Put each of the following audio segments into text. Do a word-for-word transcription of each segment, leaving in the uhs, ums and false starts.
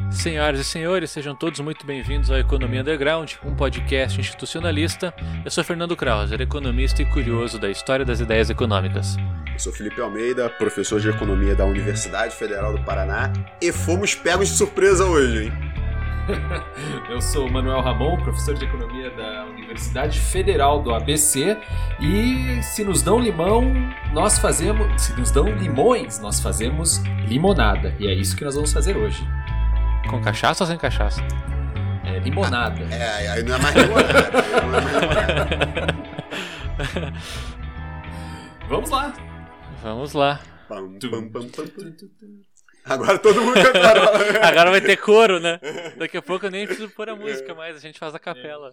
Senhoras e senhores, sejam todos muito bem-vindos ao Economia Underground, um podcast institucionalista. Eu sou Fernando Krauser, economista e curioso da história das ideias econômicas. Eu sou Felipe Almeida, professor de Economia da Universidade Federal do Paraná, e fomos pegos de surpresa hoje, hein? Eu sou Manuel Ramon, professor de Economia da Universidade Federal do A B C, e se nos dão limão, nós fazemos... Se nos dão limões, nós fazemos limonada, e é isso que nós vamos fazer hoje. Com cachaça ou sem cachaça? É limonada. É, aí não é mais limonada. Não é mais limonada. Vamos lá. Vamos lá. Pam, pam, pam, pam, pam. Agora todo mundo canta. Agora vai ter coro, né? Daqui a pouco eu nem preciso pôr a música mais, a gente faz a capela.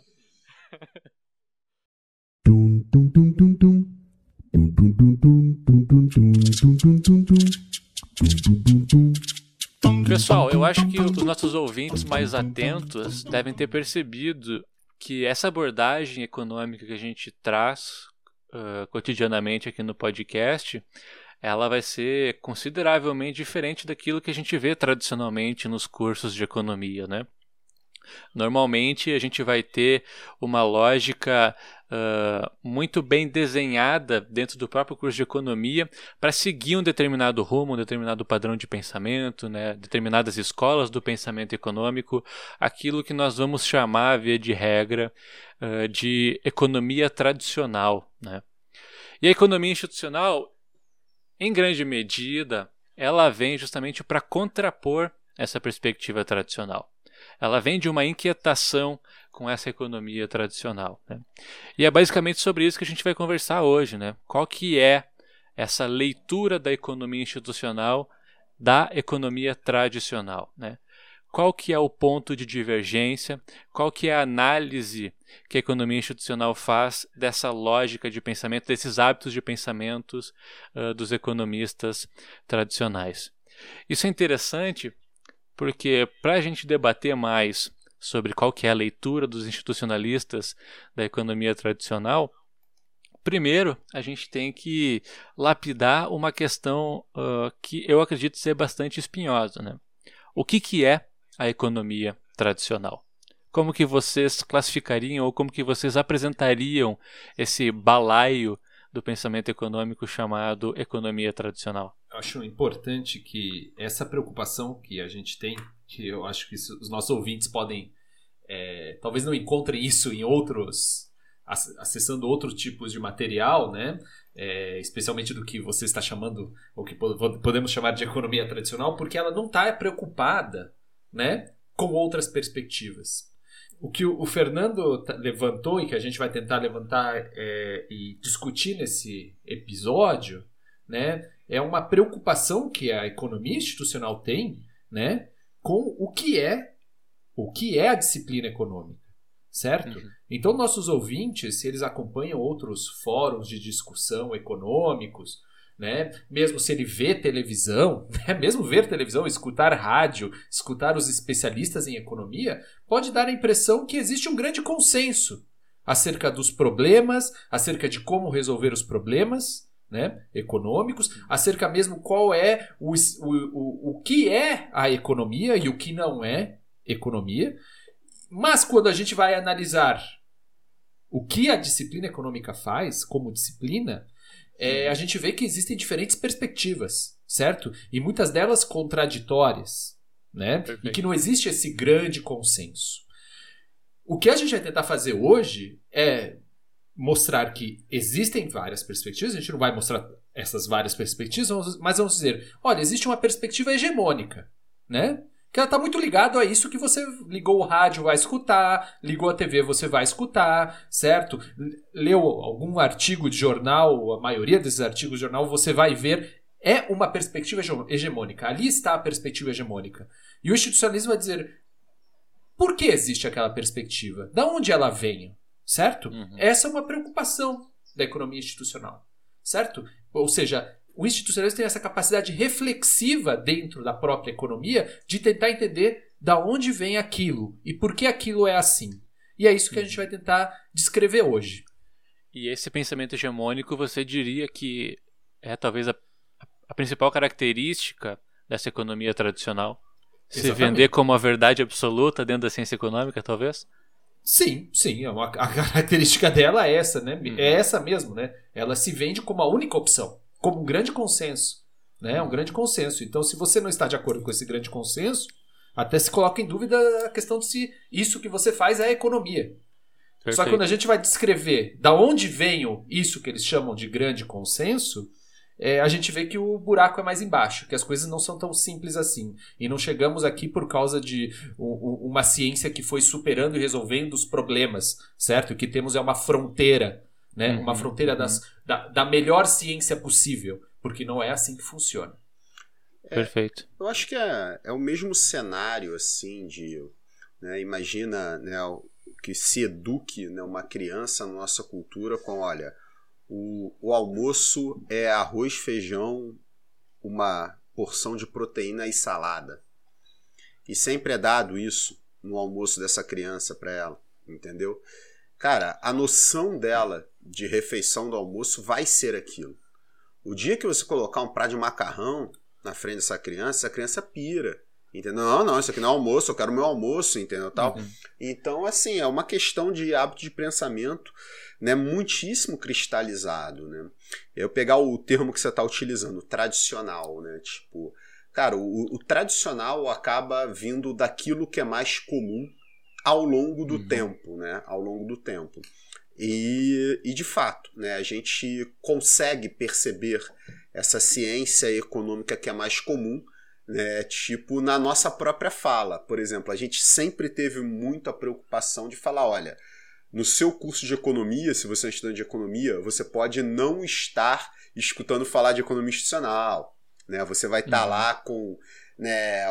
Pessoal, eu acho que os nossos ouvintes mais atentos devem ter percebido que essa abordagem econômica que a gente traz uh, cotidianamente aqui no podcast, ela vai ser consideravelmente diferente daquilo que a gente vê tradicionalmente nos cursos de economia, né? Normalmente a gente vai ter uma lógica uh, muito bem desenhada dentro do próprio curso de economia para seguir um determinado rumo, um determinado padrão de pensamento, né? Determinadas escolas do pensamento econômico, aquilo que nós vamos chamar, via de regra, uh, de economia tradicional, né? E a economia institucional, em grande medida, ela vem justamente para contrapor essa perspectiva tradicional. Ela vem de uma inquietação com essa economia tradicional, né? E é basicamente sobre isso que a gente vai conversar hoje, né? Qual que é essa leitura da economia institucional da economia tradicional, né? Qual que é o ponto de divergência? Qual que é a análise que a economia institucional faz dessa lógica de pensamento, desses hábitos de pensamentos uh, dos economistas tradicionais? Isso é interessante porque, para a gente debater mais sobre qual que é a leitura dos institucionalistas da economia tradicional, primeiro a gente tem que lapidar uma questão uh, que eu acredito ser bastante espinhosa, né? O que, que é a economia tradicional? Como que vocês classificariam ou como que vocês apresentariam esse balaio do pensamento econômico chamado economia tradicional? Eu acho importante que essa preocupação que a gente tem, que eu acho que isso, os nossos ouvintes podem, é, talvez não encontrem isso em outros, acessando outros tipos de material, né? É, especialmente do que você está chamando, ou que podemos chamar de economia tradicional, porque ela não está preocupada, né, com outras perspectivas. O que o Fernando levantou e que a gente vai tentar levantar é, e discutir nesse episódio, né, é uma preocupação que a economia institucional tem, né, com o que é, o que é a disciplina econômica, certo? Uhum. Então, nossos ouvintes, se eles acompanham outros fóruns de discussão econômicos, né, mesmo se ele vê televisão, né, mesmo ver televisão, escutar rádio, escutar os especialistas em economia, pode dar a impressão que existe um grande consenso acerca dos problemas, acerca de como resolver os problemas, né, econômicos, acerca mesmo qual é o, o, o, o que é a economia e o que não é economia. Mas quando a gente vai analisar o que a disciplina econômica faz como disciplina, é, a gente vê que existem diferentes perspectivas, certo? E muitas delas contraditórias, né? Perfeito. E que não existe esse grande consenso. O que a gente vai tentar fazer hoje é mostrar que existem várias perspectivas. A gente não vai mostrar essas várias perspectivas, mas vamos dizer, olha, existe uma perspectiva hegemônica, né? Que ela está muito ligada a isso que você ligou o rádio, vai escutar, ligou a T V, você vai escutar, certo? Leu algum artigo de jornal, a maioria desses artigos de jornal, você vai ver, é uma perspectiva hegemônica. Ali está a perspectiva hegemônica. E o institucionalismo vai dizer, por que existe aquela perspectiva? Da onde ela vem? Certo? Uhum. Essa é uma preocupação da economia institucional, certo? Ou seja, o institucionalismo tem essa capacidade reflexiva dentro da própria economia de tentar entender da onde vem aquilo e por que aquilo é assim. E é isso que a gente vai tentar descrever hoje. E esse pensamento hegemônico, você diria que é talvez a, a principal característica dessa economia tradicional? Se Exatamente. vender como a verdade absoluta dentro da ciência econômica, talvez? Sim, sim. A, a característica dela é essa, né? Uhum. É essa mesmo, né? Ela se vende como a única opção, como um grande consenso, né? Um grande consenso. Então, se você não está de acordo com esse grande consenso, até se coloca em dúvida a questão de se isso que você faz é a economia. Perfeito. Só que quando a gente vai descrever da onde vem isso que eles chamam de grande consenso, é, a gente vê que o buraco é mais embaixo, que as coisas não são tão simples assim. E não chegamos aqui por causa de o, o, uma ciência que foi superando e resolvendo os problemas, certo? O que temos é uma fronteira, né? Uhum, Uma fronteira uhum. das, da, da melhor ciência possível, porque não é assim que funciona. É, Perfeito. eu acho que é, é o mesmo cenário, assim, de... Né, imagina, né, que se eduque, né, uma criança na nossa cultura com, olha... O, o almoço é arroz, feijão, uma porção de proteína e salada. E sempre é dado isso no almoço dessa criança para ela, entendeu? Cara, a noção dela de refeição do almoço vai ser aquilo. O dia que você colocar um prato de macarrão na frente dessa criança, essa criança pira. Entendeu? Não, não, isso aqui não é almoço, eu quero meu almoço, entendeu? Tal. Uhum. Então, assim, é uma questão de hábito de pensamento, né, muitíssimo cristalizado, né? Eu pegar o termo que você está utilizando, tradicional, né? Tipo, cara, o, o tradicional acaba vindo daquilo que é mais comum ao longo do Uhum. tempo, né? Ao longo do tempo. E, e de fato, né, a gente consegue perceber essa ciência econômica que é mais comum, né, tipo na nossa própria fala. Por exemplo, a gente sempre teve muita preocupação de falar, olha, no seu curso de economia, se você é um estudante de economia, você pode não estar escutando falar de economia institucional, né? Você vai estar Uhum. lá com, né,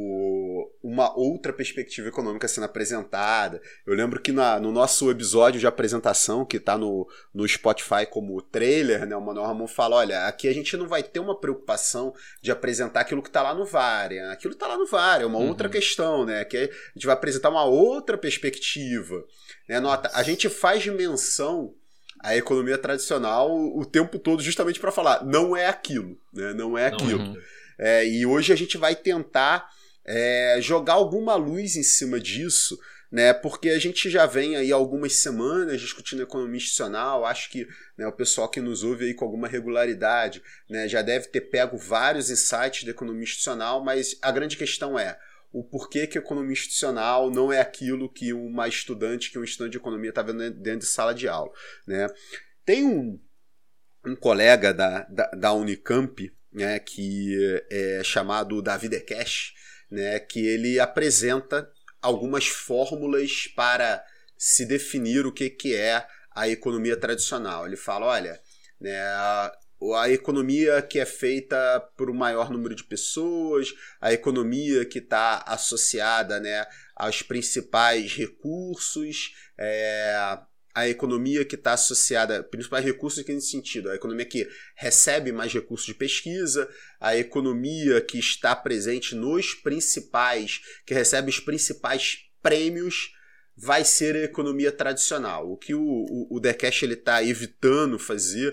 o, uma outra perspectiva econômica sendo apresentada. Eu lembro que na, no nosso episódio de apresentação, que está no, no Spotify como trailer, né, o Manuel Ramon fala, olha, aqui a gente não vai ter uma preocupação de apresentar aquilo que está lá no V A R. Aquilo que está lá no V A R é uma Uhum. outra questão, né? Que a gente vai apresentar uma outra perspectiva. Né? Nota, a gente faz menção à economia tradicional o tempo todo justamente para falar, não é aquilo, né? Não é aquilo. Uhum. É, e hoje a gente vai tentar é, jogar alguma luz em cima disso, né, porque a gente já vem aí algumas semanas discutindo economia institucional. Acho que, né, o pessoal que nos ouve aí com alguma regularidade, né, já deve ter pego vários insights da economia institucional, mas a grande questão é o porquê que a economia institucional não é aquilo que uma estudante, que um estudante de economia está vendo dentro de sala de aula. Né? Tem um, um colega da, da, da Unicamp, né, que é chamado Davi Dekesh, né, que ele apresenta algumas fórmulas para se definir o que, que é a economia tradicional. Ele fala, olha, né, a, a economia que é feita por um maior número de pessoas, a economia que está associada, né, aos principais recursos, é, a economia que está associada, principais recursos aqui nesse sentido, a economia que recebe mais recursos de pesquisa, a economia que está presente nos principais, que recebe os principais prêmios, vai ser a economia tradicional. O que o, o, o Dekesh está evitando fazer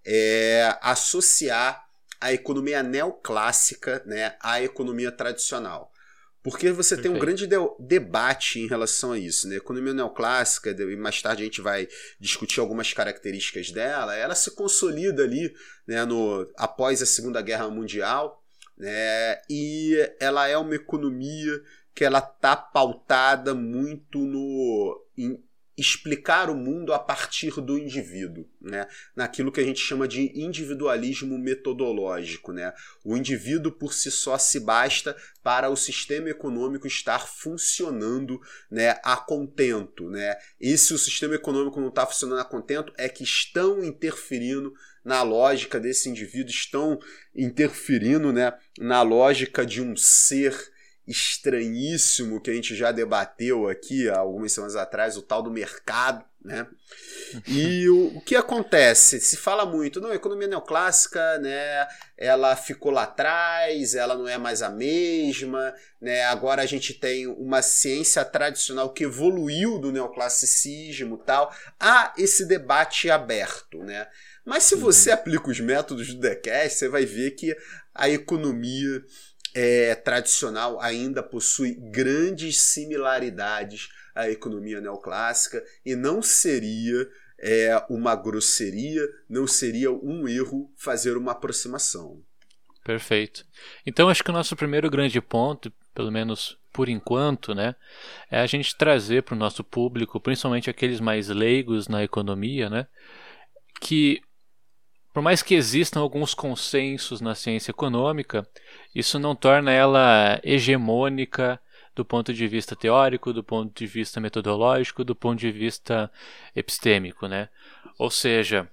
é associar a economia neoclássica, né, à economia tradicional. Porque você Perfeito. Tem um grande de- debate em relação a isso. Né? A economia neoclássica, e mais tarde a gente vai discutir algumas características dela, ela se consolida ali, né, no, após a Segunda Guerra Mundial, né, e ela é uma economia que ela está pautada muito no em explicar o mundo a partir do indivíduo, né? Naquilo que a gente chama de individualismo metodológico. Né? O indivíduo por si só se basta para o sistema econômico estar funcionando, né, a contento. Né? E se o sistema econômico não está funcionando a contento, é que estão interferindo na lógica desse indivíduo, estão interferindo, né, na lógica de um ser estranhíssimo que a gente já debateu aqui há algumas semanas atrás, o tal do mercado, né? E o, o que acontece? Se fala muito, não, a economia neoclássica, né, ela ficou lá atrás, ela não é mais a mesma, né? Agora a gente tem uma ciência tradicional que evoluiu do neoclassicismo e tal. Há esse debate aberto, né? Mas se você uhum. aplica os métodos do Dekesh, você vai ver que a economia é, tradicional ainda possui grandes similaridades à economia neoclássica e não seria é, uma grosseria, não seria um erro fazer uma aproximação. Perfeito. Então acho que o nosso primeiro grande ponto, pelo menos por enquanto, né, é a gente trazer para o nosso público, principalmente aqueles mais leigos na economia, né, que por mais que existam alguns consensos na ciência econômica, isso não torna ela hegemônica do ponto de vista teórico, do ponto de vista metodológico, do ponto de vista epistêmico, né? Ou seja,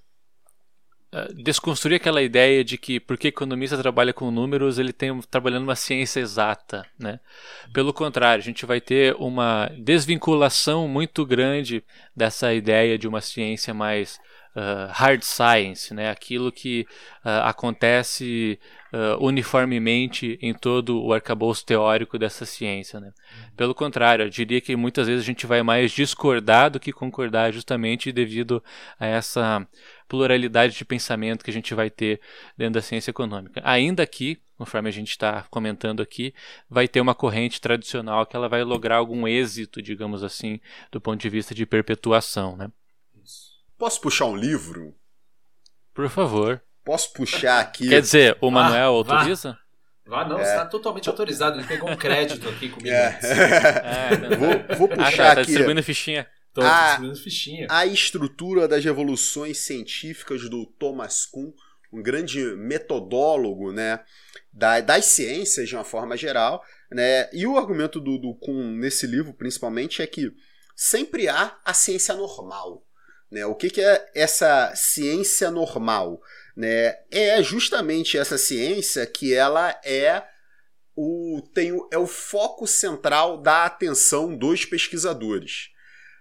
desconstruir aquela ideia de que porque economista trabalha com números, ele tem trabalhando uma ciência exata, né? Pelo contrário, a gente vai ter uma desvinculação muito grande dessa ideia de uma ciência mais Uh, hard science, né? Aquilo que uh, acontece uh, uniformemente em todo o arcabouço teórico dessa ciência, né? Pelo contrário, eu diria que muitas vezes a gente vai mais discordar do que concordar, justamente devido a essa pluralidade de pensamento que a gente vai ter dentro da ciência econômica. Ainda que, conforme a gente está comentando aqui, vai ter uma corrente tradicional que ela vai lograr algum êxito, digamos assim, do ponto de vista de perpetuação, né? Posso puxar um livro? Por favor. Posso puxar aqui... Quer dizer, o Manuel ah, autoriza? Vá, não, é. Você está totalmente autorizado. Ele pegou um crédito aqui comigo. É. É, vou, vou puxar ah, tá, aqui... Tá distribuindo fichinha. Tô a, distribuindo fichinha. A estrutura das revoluções científicas do Thomas Kuhn, um grande metodólogo, né, da, das ciências de uma forma geral, né, e o argumento do, do Kuhn nesse livro, principalmente, é que sempre há a ciência normal. Né? O que, que é essa ciência normal? Né? É justamente essa ciência que ela é o, tem o, é o foco central da atenção dos pesquisadores.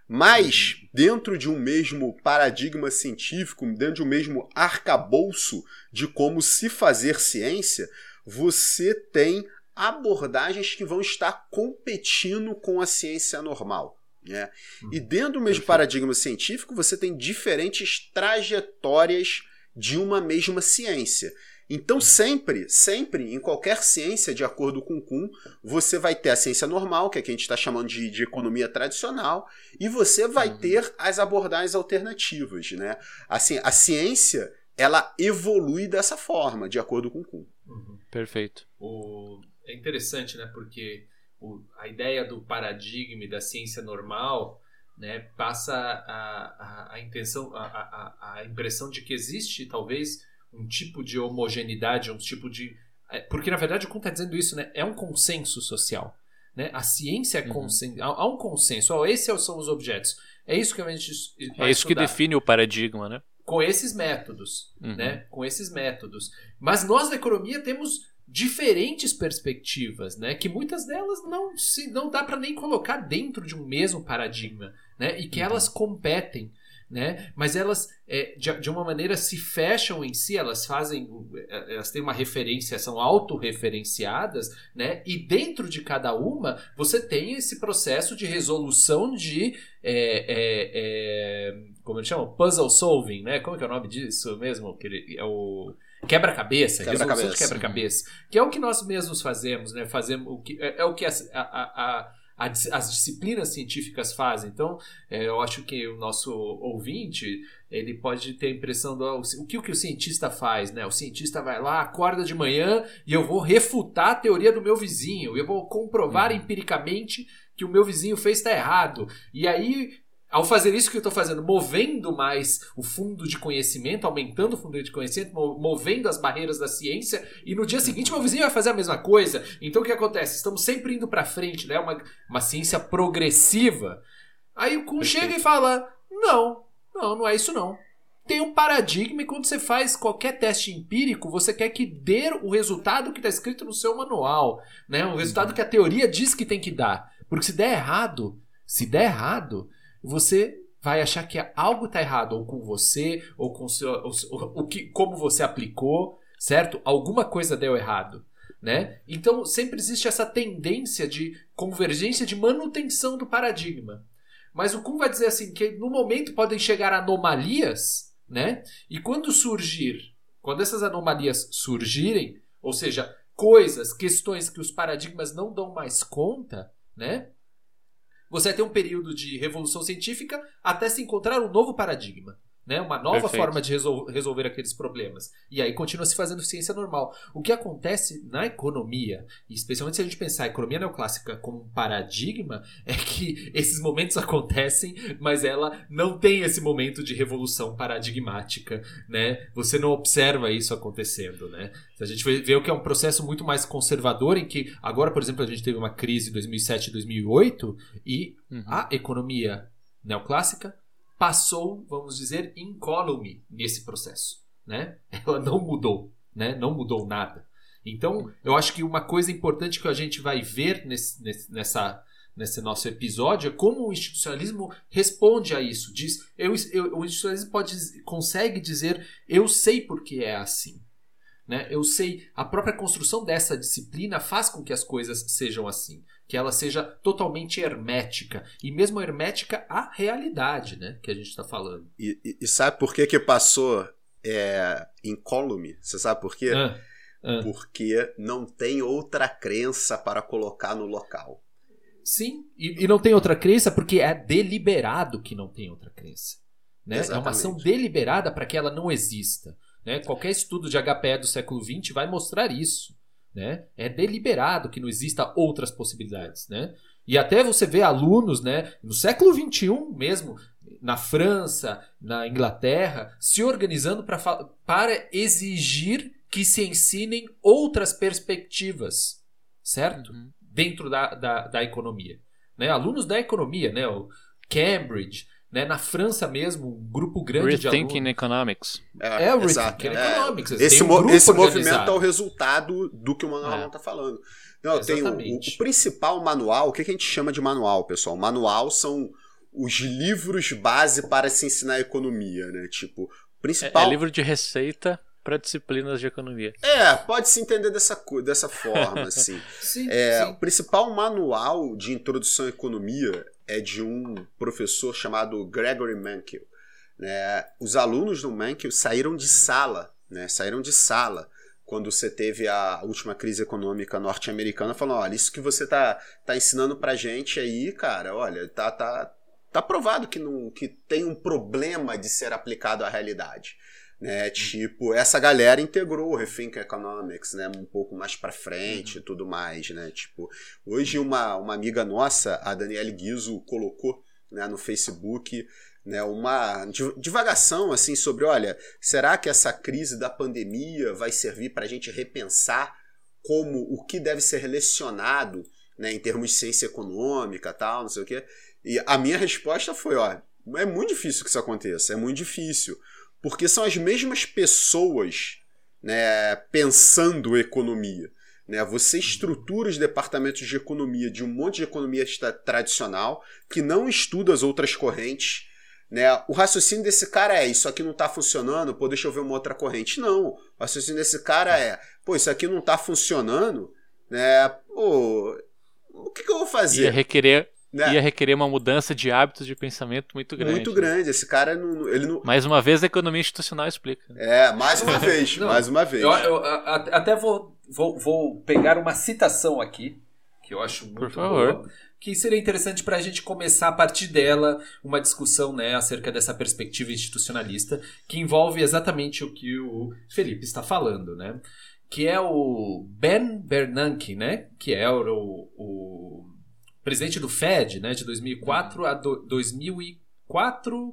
Mas, dentro de um mesmo paradigma científico, dentro de um mesmo arcabouço de como se fazer ciência, você tem abordagens que vão estar competindo com a ciência normal. É. E dentro do mesmo paradigma científico você tem diferentes trajetórias de uma mesma ciência. Então sempre, sempre, em qualquer ciência, de acordo com Kuhn, você vai ter a ciência normal, que é a que a gente está chamando de, de economia tradicional, e você vai uhum. ter as abordagens alternativas. Né? Assim, a ciência ela evolui dessa forma, de acordo com Kuhn. Uhum. Perfeito. O... É interessante, né? Porque O, a ideia do paradigma e da ciência normal, né, passa a, a, a, intenção, a, a, a impressão de que existe talvez um tipo de homogeneidade, um tipo de... Porque na verdade o Kuhn está dizendo isso, né, é um consenso social. Né? A ciência é uhum. consen... há, há um consenso, oh, esses são os objetos. É isso que a gente vai É isso estudar. Que define o paradigma, né? Com esses métodos. Uhum. Né? Com esses métodos. Mas nós da economia temos diferentes perspectivas, né, que muitas delas não se não dá para nem colocar dentro de um mesmo paradigma, né, e que uhum. elas competem, né, mas elas é, de, de uma maneira se fecham em si, elas fazem, elas têm uma referência, são autorreferenciadas, né, e dentro de cada uma você tem esse processo de resolução de é, é, é, como eles chamam? Puzzle solving, né, como é que é o nome disso mesmo? Que ele, é o Quebra-cabeça, quebra resolução cabeça. de quebra-cabeça, que é o que nós mesmos fazemos, né? Fazemos o que, é, é o que as, a, a, a, as disciplinas científicas fazem. Então, é, eu acho que o nosso ouvinte ele pode ter a impressão do o que o, que o cientista faz, né? O cientista vai lá, acorda de manhã e eu vou refutar a teoria do meu vizinho, eu vou comprovar uhum. empiricamente que o meu vizinho fez está errado. E aí... Ao fazer isso que eu estou fazendo, movendo mais o fundo de conhecimento, aumentando o fundo de conhecimento, movendo as barreiras da ciência, e no dia seguinte meu vizinho vai fazer a mesma coisa. Então o que acontece? Estamos sempre indo para frente, né? uma, uma ciência progressiva. Aí o Kuhn chega e fala, não, não, não é isso não. Tem um paradigma e quando você faz qualquer teste empírico, você quer que dê o resultado que está escrito no seu manual, né? O resultado que a teoria diz que tem que dar. Porque se der errado, se der errado... você vai achar que algo está errado, ou com você, ou com o, seu, o, o, o que, como você aplicou, certo? Alguma coisa deu errado, né? Então, sempre existe essa tendência de convergência, de manutenção do paradigma. Mas o Kuhn vai dizer assim, que no momento podem chegar anomalias, né? E quando surgir, quando essas anomalias surgirem, ou seja, coisas, questões que os paradigmas não dão mais conta, né? Você vai ter um período de revolução científica até se encontrar um novo paradigma, né? Uma nova Perfeito. forma de resol- resolver aqueles problemas. E aí continua se fazendo ciência normal. O que acontece na economia, e especialmente se a gente pensar a economia neoclássica como um paradigma, é que esses momentos acontecem, mas ela não tem esse momento de revolução paradigmática, né? Você não observa isso acontecendo, né? A gente vê que é um processo muito mais conservador, em que agora, por exemplo, a gente teve uma crise em dois mil e sete e dois mil e oito e Uhum. a economia neoclássica passou, vamos dizer, incólume nesse processo, né? Ela não mudou, né? Não mudou nada. Então, eu acho que uma coisa importante que a gente vai ver nesse, nesse, nessa, nesse nosso episódio é como o institucionalismo responde a isso. Diz, eu, eu, o institucionalismo pode, consegue dizer, eu sei por que é assim. Né? Eu sei, a própria construção dessa disciplina faz com que as coisas sejam assim, que ela seja totalmente hermética, e mesmo hermética à realidade, né, que a gente está falando. E, e, e sabe por que que passou é, incólume? Você sabe por quê? Ah, ah. Porque não tem outra crença para colocar no local. Sim, e, e não tem outra crença porque é deliberado que não tem outra crença. Né? É uma ação deliberada para que ela não exista. Né? Qualquer estudo de H P E do século vinte vai mostrar isso. Né? É deliberado que não exista outras possibilidades. Né? E até você vê alunos, né, no século vinte e um mesmo, na França, na Inglaterra, se organizando pra, para exigir que se ensinem outras perspectivas, certo? Uhum. Dentro da, da, da economia. Né? Alunos da economia, né? O Cambridge... Né? Na França mesmo, um grupo grande Rethinking de alunos. Rethinking Economics. É, é o Rethinking é, Economics. Esse, um mo esse movimento é o resultado do que o manual está é. falando. Não, tem o, o principal manual, o que a gente chama de manual, pessoal? Manual são os livros base para se ensinar economia, né? Tipo, principal... É, é livro de receita para disciplinas de economia. É, pode se entender dessa, dessa forma, assim. sim, é, sim. O principal manual de introdução à economia é de um professor chamado Gregory Mankiw. Né? Os alunos do Mankiw saíram de sala, né? saíram de sala quando você teve a última crise econômica norte-americana, falando, olha, isso que você tá, tá ensinando pra gente aí, cara, olha, tá, tá, tá provado que, não, que tem um problema de ser aplicado à realidade. Né, tipo, essa galera integrou o Rethinking Economics, né, um pouco mais pra frente e uhum. tudo mais, né, tipo, hoje uma, uma amiga nossa, a Daniele Guizzo, colocou, né, no Facebook, né, uma divagação, assim, sobre, olha, será que essa crise da pandemia vai servir pra gente repensar como, o que deve ser relacionado, né, em termos de ciência econômica, tal, não sei o quê, e a minha resposta foi, ó, é muito difícil que isso aconteça, é muito difícil, porque são as mesmas pessoas, né, pensando economia. Né? Você estrutura os departamentos de economia de um monte de economia tradicional que não estuda as outras correntes. Né? O raciocínio desse cara é, isso aqui não está funcionando, pô, deixa eu ver uma outra corrente. Não, o raciocínio desse cara é, pô, isso aqui não está funcionando, né? Pô, o que, que eu vou fazer? Ia requerer... Né? Ia requerer uma mudança de hábitos de pensamento muito grande. Muito grande. Esse cara, não, ele não... Mais uma vez, a economia institucional explica. É, mais uma vez, não, mais uma vez. Eu, eu, a, até vou, vou, vou pegar uma citação aqui, que eu acho muito Por favor. boa, que seria interessante para a gente começar a partir dela uma discussão, né, acerca dessa perspectiva institucionalista, que envolve exatamente o que o Felipe está falando, né? Que é o Ben Bernanke, né? Que é o... o presidente do Fed, né, de dois mil e quatro a do, dois mil e quatro,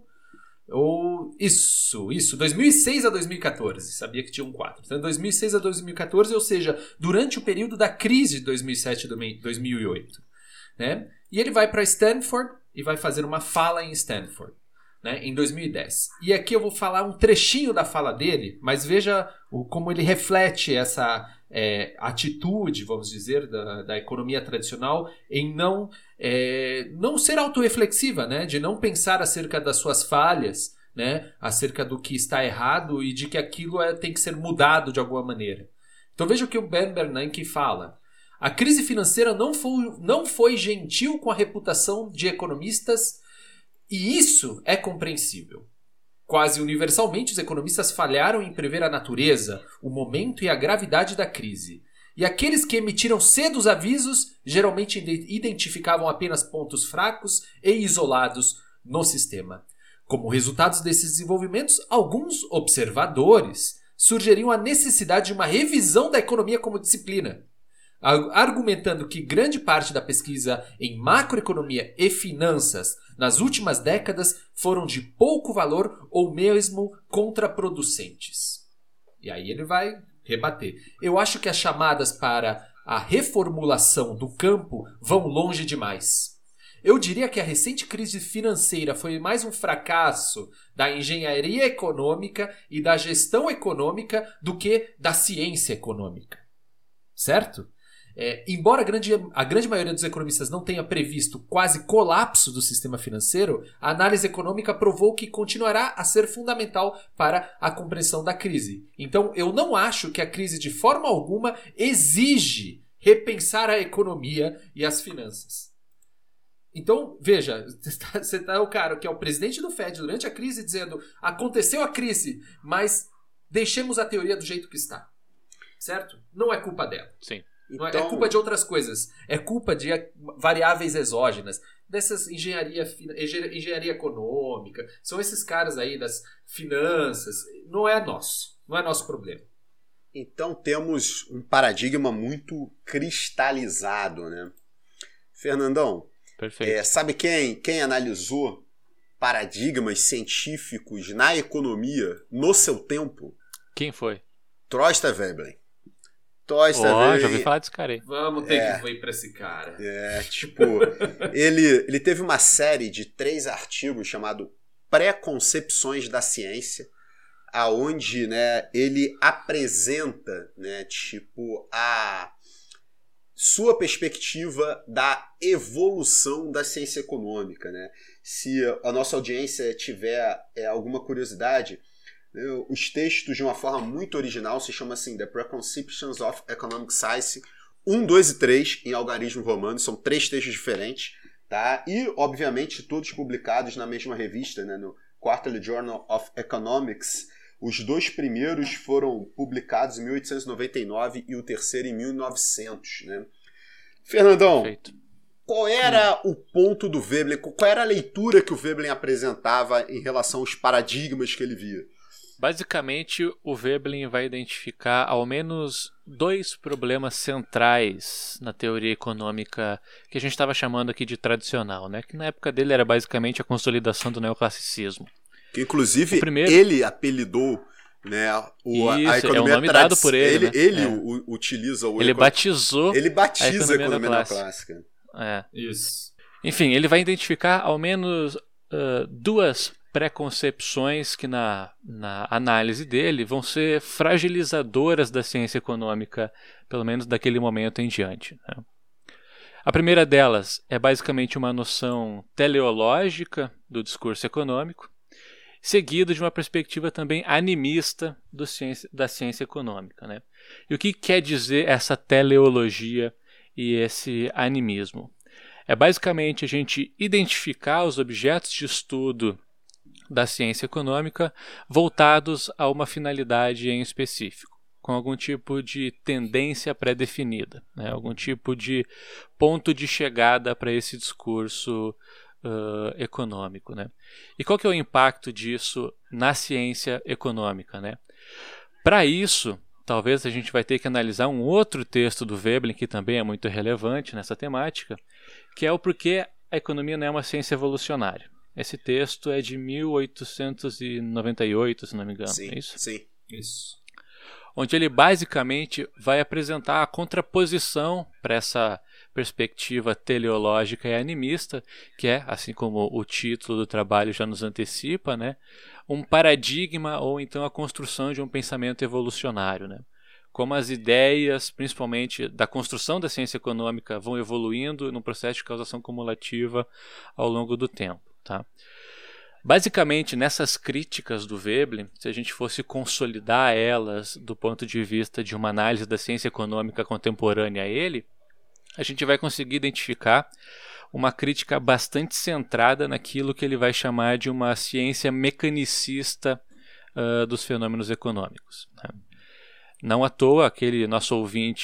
ou isso, isso, dois mil e seis a dois mil e quatorze, sabia que tinha um quatro. Então, dois mil e seis a dois mil e quatorze, ou seja, durante o período da crise de dois mil e sete e dois mil e oito. Né? E ele vai para Stanford e vai fazer uma fala em Stanford, né, em dois mil e dez. E aqui eu vou falar um trechinho da fala dele, mas veja o, como ele reflete essa... É, atitude, vamos dizer, da, da economia tradicional em não, é, não ser autorreflexiva, né? De não pensar acerca das suas falhas, né? Acerca do que está errado e de que aquilo é, tem que ser mudado de alguma maneira. Então veja o que o Ben Bernanke fala. A crise financeira não foi, não foi gentil com a reputação de economistas e isso é compreensível. Quase universalmente, os economistas falharam em prever a natureza, o momento e a gravidade da crise. E aqueles que emitiram cedo os avisos geralmente identificavam apenas pontos fracos e isolados no sistema. Como resultados desses desenvolvimentos, alguns observadores sugeriam a necessidade de uma revisão da economia como disciplina, argumentando que grande parte da pesquisa em macroeconomia e finanças nas últimas décadas foram de pouco valor ou mesmo contraproducentes. E aí ele vai rebater. Eu acho que as chamadas para a reformulação do campo vão longe demais. Eu diria que a recente crise financeira foi mais um fracasso da engenharia econômica e da gestão econômica do que da ciência econômica. Certo? É, embora a grande, a grande maioria dos economistas não tenha previsto quase colapso do sistema financeiro, a análise econômica provou que continuará a ser fundamental para a compreensão da crise. Então, eu não acho que a crise de forma alguma exige repensar a economia e as finanças. Então, veja, você está o cara que é o presidente do Fed durante a crise dizendo aconteceu a crise, mas deixemos a teoria do jeito que está. Certo? Não é culpa dela. Sim. Não então... É culpa de outras coisas. É culpa de variáveis exógenas. Dessas engenharia, engenharia econômica. São esses caras aí das finanças. Não é nosso. Não é nosso problema. Então temos um paradigma muito cristalizado, né? Fernandão, Perfeito. É, sabe quem, quem analisou paradigmas científicos na economia no seu tempo? Quem foi? Trosta Veblen. Trosta oh, Veblen. Já ouvi falar desse cara aí. Vamos ter é, que ir pra esse cara. É, tipo, ele, ele teve uma série de três artigos chamado Preconcepções da Ciência, aonde, né, ele apresenta, né, tipo, a sua perspectiva da evolução da ciência econômica, né? Se a nossa audiência tiver é, alguma curiosidade, né, os textos de uma forma muito original se chama assim The Preconceptions of Economic Science um, dois e três em algarismo romano, são três textos diferentes, tá? E obviamente todos publicados na mesma revista, né, no Quarterly Journal of Economics. Os dois primeiros foram publicados em mil oitocentos e noventa e nove e o terceiro em mil e novecentos, né? Fernandão, Perfeito. Qual era hum. o ponto do Veblen? Qual era a leitura que o Veblen apresentava em relação aos paradigmas que ele via? Basicamente, o Veblen vai identificar ao menos dois problemas centrais na teoria econômica que a gente estava chamando aqui de tradicional, né? Que na época dele era basicamente a consolidação do neoclassicismo. Que inclusive primeiro... ele apelidou, né, o, Isso, a economia é um nome tradi- dado por ele. Ele, né? ele é. o, o, utiliza o Ele econ... batizou. Ele batiza a economia neoclássica. É. Isso. Enfim, ele vai identificar ao menos uh, duas preconcepções que na, na análise dele vão ser fragilizadoras da ciência econômica, pelo menos daquele momento em diante, né? A primeira delas é basicamente uma noção teleológica do discurso econômico, seguido de uma perspectiva também animista do ciência, da ciência econômica, né? E o que quer dizer essa teleologia e esse animismo? É basicamente a gente identificar os objetos de estudo da ciência econômica voltados a uma finalidade em específico, com algum tipo de tendência pré-definida, né? Algum tipo de ponto de chegada para esse discurso Uh, econômico, né? E qual que é o impacto disso na ciência econômica, né? Para isso, talvez a gente vai ter que analisar um outro texto do Veblen que também é muito relevante nessa temática, que é o porquê a economia não é uma ciência evolucionária. Esse texto é de mil oitocentos e noventa e oito, se não me engano, sim, é isso? Sim, isso. Onde ele basicamente vai apresentar a contraposição para essa perspectiva teleológica e animista, que é, assim como o título do trabalho já nos antecipa, né, um paradigma ou então a construção de um pensamento evolucionário, né? Como as ideias, principalmente da construção da ciência econômica, vão evoluindo no processo de causação cumulativa ao longo do tempo, tá? Basicamente, nessas críticas do Veblen, se a gente fosse consolidar elas do ponto de vista de uma análise da ciência econômica contemporânea a ele, a gente vai conseguir identificar uma crítica bastante centrada naquilo que ele vai chamar de uma ciência mecanicista uh, dos fenômenos econômicos, né? Não à toa, aquele nosso ouvinte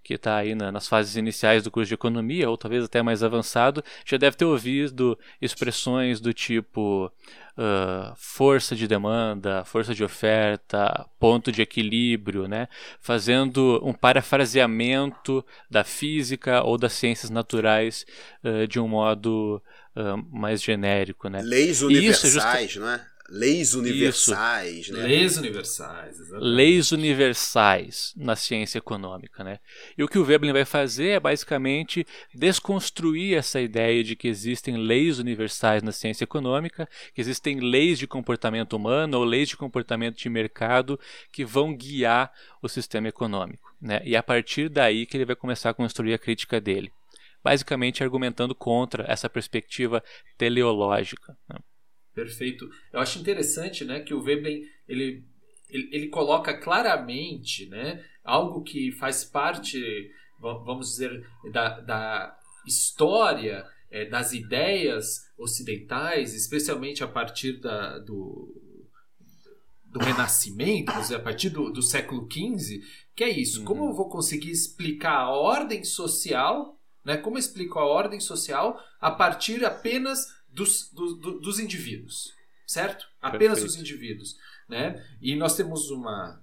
que está aí na, nas fases iniciais do curso de economia, ou talvez até mais avançado, já deve ter ouvido expressões do tipo uh, força de demanda, força de oferta, ponto de equilíbrio, né? Fazendo um parafraseamento da física ou das ciências naturais uh, de um modo uh, mais genérico, né? Leis universais, justa... não é? Leis universais, Isso. né? Leis universais, exatamente. Leis universais na ciência econômica, né? E o que o Veblen vai fazer é basicamente desconstruir essa ideia de que existem leis universais na ciência econômica, que existem leis de comportamento humano ou leis de comportamento de mercado que vão guiar o sistema econômico, né? E é a partir daí que ele vai começar a construir a crítica dele, basicamente argumentando contra essa perspectiva teleológica, né? Perfeito. Eu acho interessante, né, que o Veblen ele, ele, ele coloca claramente, né, algo que faz parte, vamos dizer, da, da história, é, das ideias ocidentais, especialmente a partir da, do, do Renascimento, vamos dizer, a partir do, do século quinze, que é isso. Uhum. Como eu vou conseguir explicar a ordem social, né, como eu explico a ordem social a partir apenas Dos, do, dos indivíduos, certo? Apenas Perfeito. Dos indivíduos, né? E nós temos uma,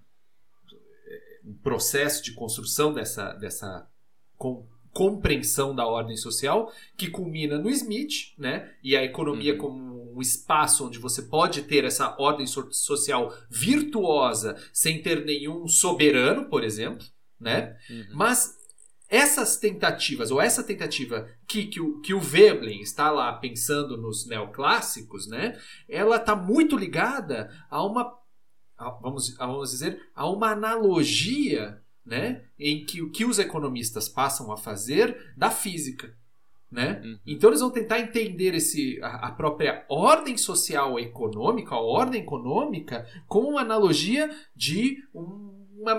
um processo de construção dessa, dessa com, compreensão da ordem social que culmina no Smith, né? E a economia uhum. como um espaço onde você pode ter essa ordem so- social virtuosa sem ter nenhum soberano, por exemplo, né? Uhum. Mas essas tentativas, ou essa tentativa que, que, o, que o Veblen está lá pensando nos neoclássicos, né, ela está muito ligada a uma, a, vamos, vamos dizer, a uma analogia, né, em que o que os economistas passam a fazer da física. Né? Uhum. Então eles vão tentar entender esse, a, a própria ordem social econômica, a ordem econômica, como uma analogia de um, uma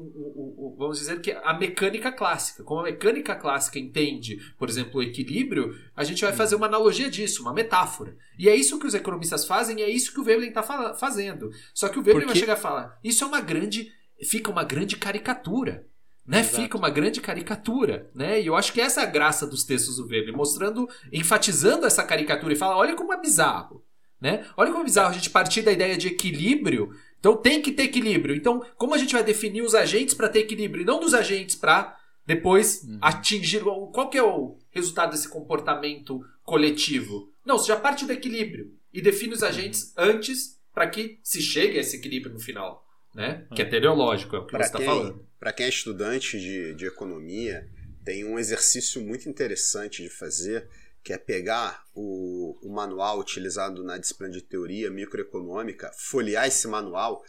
vamos dizer que a mecânica clássica. Como a mecânica clássica entende, por exemplo, o equilíbrio, a gente vai fazer uma analogia disso, uma metáfora. E é isso que os economistas fazem e é isso que o Veblen está fa- fazendo. Só que o Veblen Porque... vai chegar a falar, isso é uma grande, fica uma grande caricatura. Né? Fica uma grande caricatura, né? E eu acho que essa é a graça dos textos do Veblen, mostrando, enfatizando essa caricatura e fala, olha como é bizarro, né? Olha como é bizarro a gente partir da ideia de equilíbrio. Então tem que ter equilíbrio. Então, como a gente vai definir os agentes para ter equilíbrio e não dos agentes para depois uhum. atingir... Qual que é o resultado desse comportamento coletivo? Não, você já parte do equilíbrio e define os agentes uhum. antes para que se chegue a esse equilíbrio no final, né? Uhum. Que é teleológico, é o que pra você está falando. Para quem é estudante de, de economia, tem um exercício muito interessante de fazer, que é pegar o, o manual utilizado na disciplina de teoria microeconômica, folhear esse manual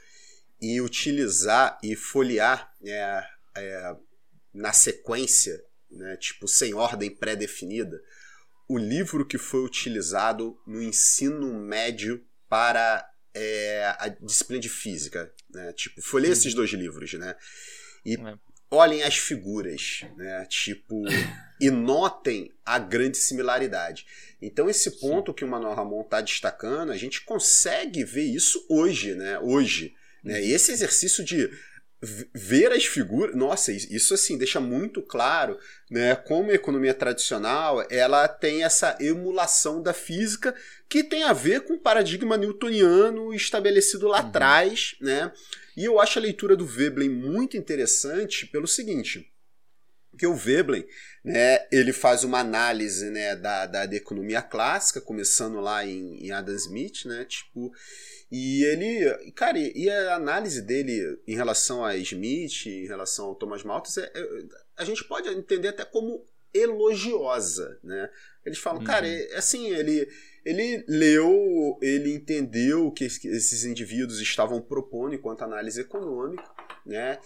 e utilizar e folhear é, é, na sequência, né, tipo sem ordem pré-definida, o livro que foi utilizado no ensino médio para é, a disciplina de física. Né, tipo, folheia esses dois livros, né? E olhem as figuras, né? Tipo, e notem a grande similaridade. Então, esse ponto que o Manuel Ramon está destacando, a gente consegue ver isso hoje, né? Hoje, né? E esse exercício de ver as figuras, nossa, isso assim deixa muito claro, né, como a economia tradicional ela tem essa emulação da física que tem a ver com o paradigma newtoniano estabelecido lá uhum. atrás, né? E eu acho a leitura do Veblen muito interessante pelo seguinte, que o Veblen, né, ele faz uma análise, né, da, da, da economia clássica, começando lá em, em Adam Smith, né, tipo, e ele, cara, e a análise dele em relação a Smith, em relação ao Thomas Malthus, é, é, a gente pode entender até como elogiosa, né? Eles falam, uhum. cara, é, assim, ele, ele leu, ele entendeu o que esses indivíduos estavam propondo enquanto análise econômica, né?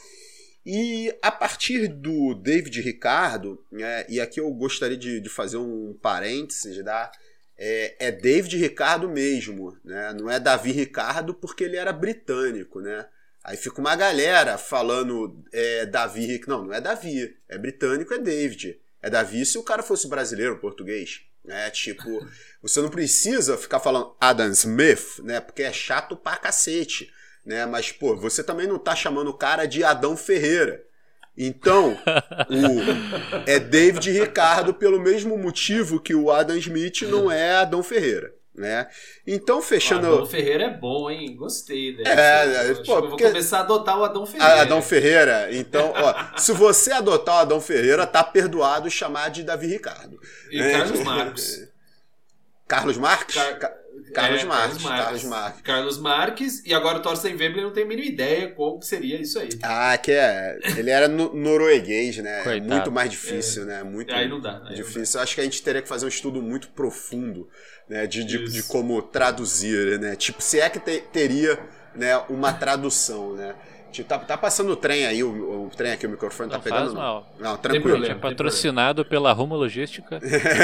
E a partir do David Ricardo, né, e aqui eu gostaria de, de fazer um parênteses, da, é, é David Ricardo mesmo, né, não é Davi Ricardo porque ele era britânico, né? Aí fica uma galera falando é, Davi Ricardo, não, não é Davi, é britânico, é David. É Davi se o cara fosse brasileiro, português, né? Tipo, você não precisa ficar falando Adam Smith, né? Porque é chato pra cacete, né? Mas, pô, você também não tá chamando o cara de Adão Ferreira, Então, o, é David Ricardo pelo mesmo motivo que o Adam Smith não é Adão Ferreira. Né? Então, fechando. O Adão Ferreira é bom, hein? Gostei dessa. É, eu, pô, eu vou começar a adotar o Adão Ferreira. A Adão Ferreira, então, ó, se você adotar o Adão Ferreira, tá perdoado chamar de Davi Ricardo. E é, Carlos Marques. Carlos Marques? Car... Ca... Carlos, é, Marques, Carlos Marques. Carlos Marques. Carlos Marques. E agora o Thorsten Veblen, não tenho a mínima ideia como seria isso aí. Ah, que é. Ele era no, norueguês, né? Coitado. Muito mais difícil, é. né? Muito aí não dá. Aí difícil. Não dá. Eu acho que a gente teria que fazer um estudo muito profundo, né? De, de, de como traduzir, né? Tipo, se é que te, teria, né, uma tradução, né? Tipo, tá, tá passando o trem aí, o, o trem aqui, o microfone não tá pegando. Faz mal. Não, não tranquilo. Problema, é patrocinado pela Rumo Logística.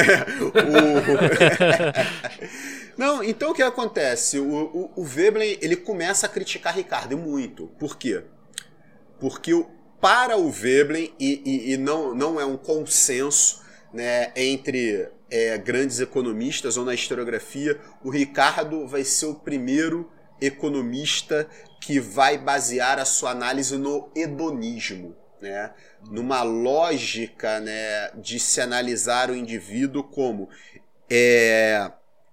o... Não, então o que acontece? O, o, o Veblen, ele começa a criticar Ricardo muito. Por quê? Porque o, para o Veblen, e, e, e não, não é um consenso, né, entre é, grandes economistas ou na historiografia, o Ricardo vai ser o primeiro economista que vai basear a sua análise no hedonismo, né? Numa lógica, né, de se analisar o indivíduo como é,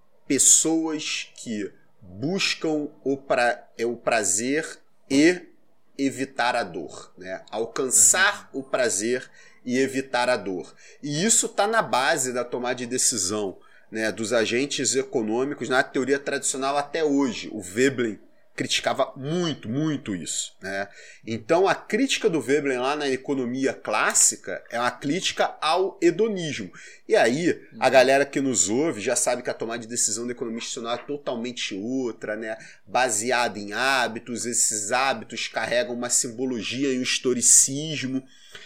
pessoas que buscam o, pra, é, o prazer e evitar a dor, né? Alcançar o prazer e evitar a dor. E isso está na base da tomada de decisão, né, dos agentes econômicos na teoria tradicional até hoje. O Veblen criticava muito, muito isso, né? Então a crítica do Veblen lá na economia clássica é uma crítica ao hedonismo. E aí a galera que nos ouve já sabe que a tomada de decisão do economista tradicional é totalmente outra, né? Baseada em hábitos, esses hábitos carregam uma simbologia e um historicismo.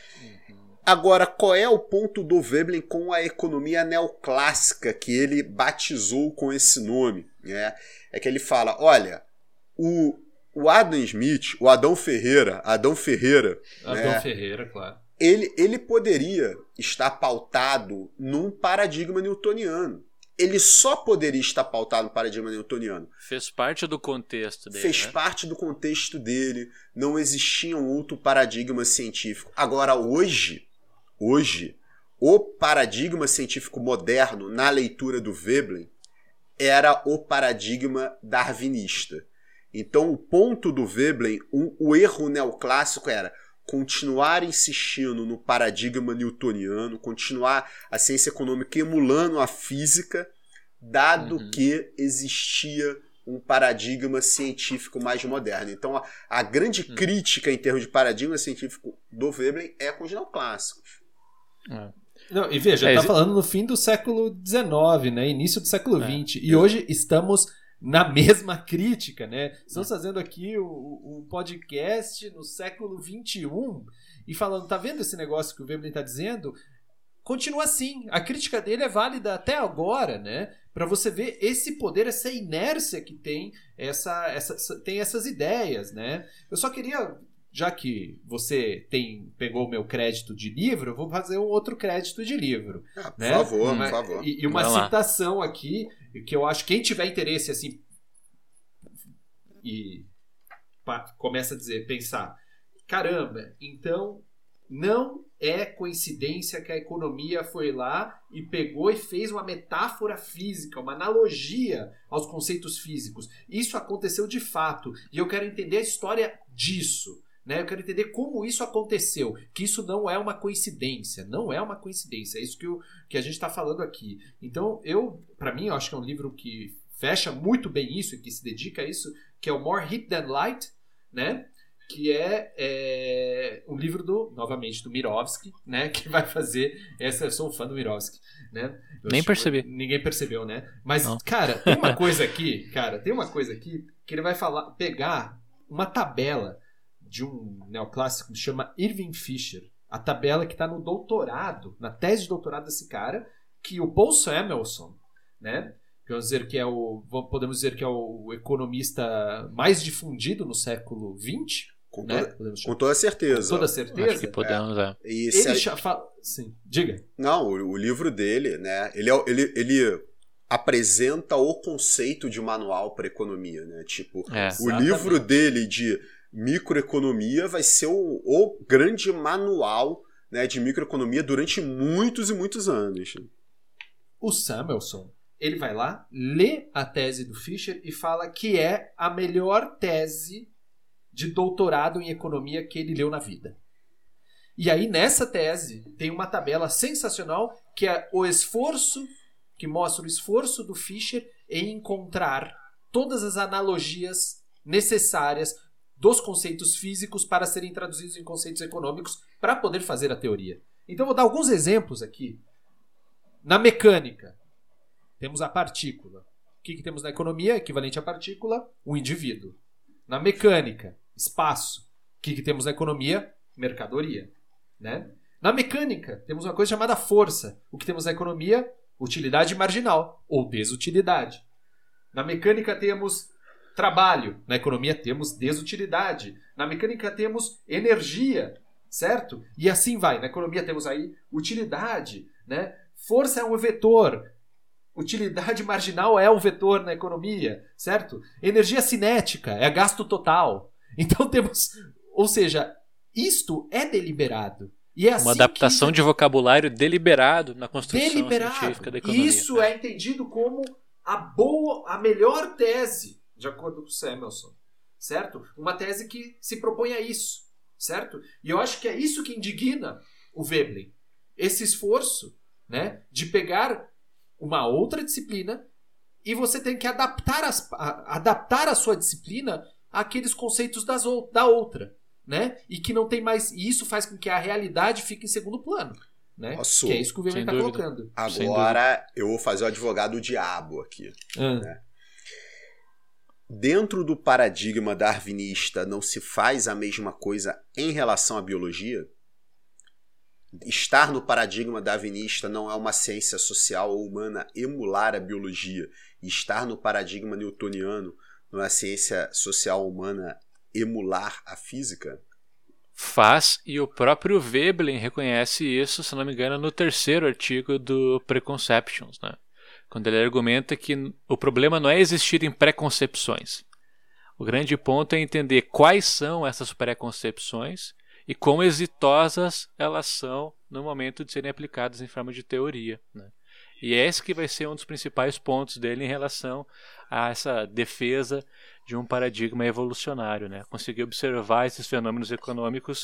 Agora, qual é o ponto do Veblen com a economia neoclássica que ele batizou com esse nome? Né? É que ele fala, olha, o, o Adam Smith, o Adão Ferreira, Adão Ferreira, Adão né, Ferreira, claro. Ele, ele poderia estar pautado num paradigma newtoniano. Ele só poderia estar pautado no paradigma newtoniano. Fez parte do contexto dele. Fez né? parte do contexto dele. Não existia um outro paradigma científico. Agora, hoje, hoje, o paradigma científico moderno, na leitura do Veblen, era o paradigma darwinista. Então, o ponto do Veblen, um, o erro neoclássico era continuar insistindo no paradigma newtoniano, continuar a ciência econômica emulando a física, dado uhum. que existia um paradigma científico mais moderno. Então, a, a grande uhum. crítica em termos de paradigma científico do Veblen é com os neoclássicos. É. Não, e veja, é, está falando no fim do século dezenove, né? Início do século vinte. É. E hoje estamos na mesma crítica, né? Estamos fazendo aqui o, o podcast no século vinte e um e falando, tá vendo esse negócio que o Veblen está dizendo? Continua assim. A crítica dele é válida até agora, né? Para você ver esse poder, essa inércia que tem, essa, essa, tem essas ideias, né? Eu só queria, já que você tem, pegou o meu crédito de livro, eu vou fazer um outro crédito de livro. Ah, por né? favor, uma, por favor. E, e uma Vai citação lá. aqui, que eu acho que quem tiver interesse, assim, e pá, começa a dizer, pensar, caramba, então não é coincidência que a economia foi lá e pegou e fez uma metáfora física, uma analogia aos conceitos físicos. Isso aconteceu de fato, e eu quero entender a história disso. Né? Eu quero entender como isso aconteceu, que isso não é uma coincidência, não é uma coincidência, é isso que, eu, que a gente está falando aqui. Então, eu, para mim, eu acho que é um livro que fecha muito bem isso e que se dedica a isso, que é o More Heat Than Light, né? Que é, é um livro do, novamente, do Mirovski, né? Que vai fazer essa. Eu sou um fã do Mirovski, né? Eu Nem acho, percebi. Ninguém percebeu, né? Mas, não. cara, tem uma coisa aqui, cara, tem uma coisa aqui que ele vai falar, pegar uma tabela de um neoclássico que se chama Irving Fisher. A tabela que está no doutorado, na tese de doutorado desse cara, que o Paul Samuelson, né? Vamos dizer que é o, podemos dizer que é o economista mais difundido no século vinte. Com, né? toda, com toda certeza. Com toda certeza. Acho que podemos, é. é. E ele se... fala... Sim, diga. Não, o, o livro dele, né? Ele, é, ele, ele apresenta o conceito de manual para economia, né? Tipo, É. o livro dele de microeconomia vai ser o, o grande manual, né, de microeconomia durante muitos e muitos anos. O Samuelson, ele vai lá, lê a tese do Fisher e fala que é a melhor tese de doutorado em economia que ele leu na vida. E aí, nessa tese, tem uma tabela sensacional que é o esforço, que mostra o esforço do Fisher em encontrar todas as analogias necessárias dos conceitos físicos para serem traduzidos em conceitos econômicos para poder fazer a teoria. Então, vou dar alguns exemplos aqui. Na mecânica, temos a partícula. O que, que temos na economia? Equivalente à partícula, o indivíduo. Na mecânica, espaço. O que, que temos na economia? Mercadoria. Né? Na mecânica, temos uma coisa chamada força. O que temos na economia? Utilidade marginal, ou desutilidade. Na mecânica temos trabalho. Na economia temos desutilidade. Na mecânica temos energia, certo? E assim vai. Na economia temos aí utilidade, né? Força é um vetor. Utilidade marginal é um vetor na economia, certo? Energia cinética é gasto total. Então temos... Ou seja, isto é deliberado. E é assim uma adaptação que... de vocabulário deliberado na construção deliberado. científica da economia. Isso é. é entendido como a boa, a melhor tese, de acordo com o Samuelson, certo? Uma tese que se propõe a isso, certo? E eu acho que é isso que indigna o Veblen. Esse esforço, né, de pegar uma outra disciplina e você tem que adaptar, as, a, adaptar a sua disciplina àqueles conceitos das, da outra, né? E que não tem mais... E isso faz com que a realidade fique em segundo plano, né? Nossa, que é isso que o Veblen está colocando. Agora eu vou fazer o advogado do diabo aqui. Ah. Né? Dentro do paradigma darwinista não se faz a mesma coisa em relação à biologia? Estar no paradigma darwinista não é uma ciência social ou humana emular a biologia. E estar no paradigma newtoniano não é ciência social humana emular a física? Faz, e o próprio Veblen reconhece isso, se não me engano, no terceiro artigo do Preconceptions, né? Quando ele argumenta que o problema não é existir em preconcepções. O grande ponto é entender quais são essas preconcepções e quão exitosas elas são no momento de serem aplicadas em forma de teoria, né? E esse que vai ser um dos principais pontos dele em relação a essa defesa de um paradigma evolucionário, né? Conseguir observar esses fenômenos econômicos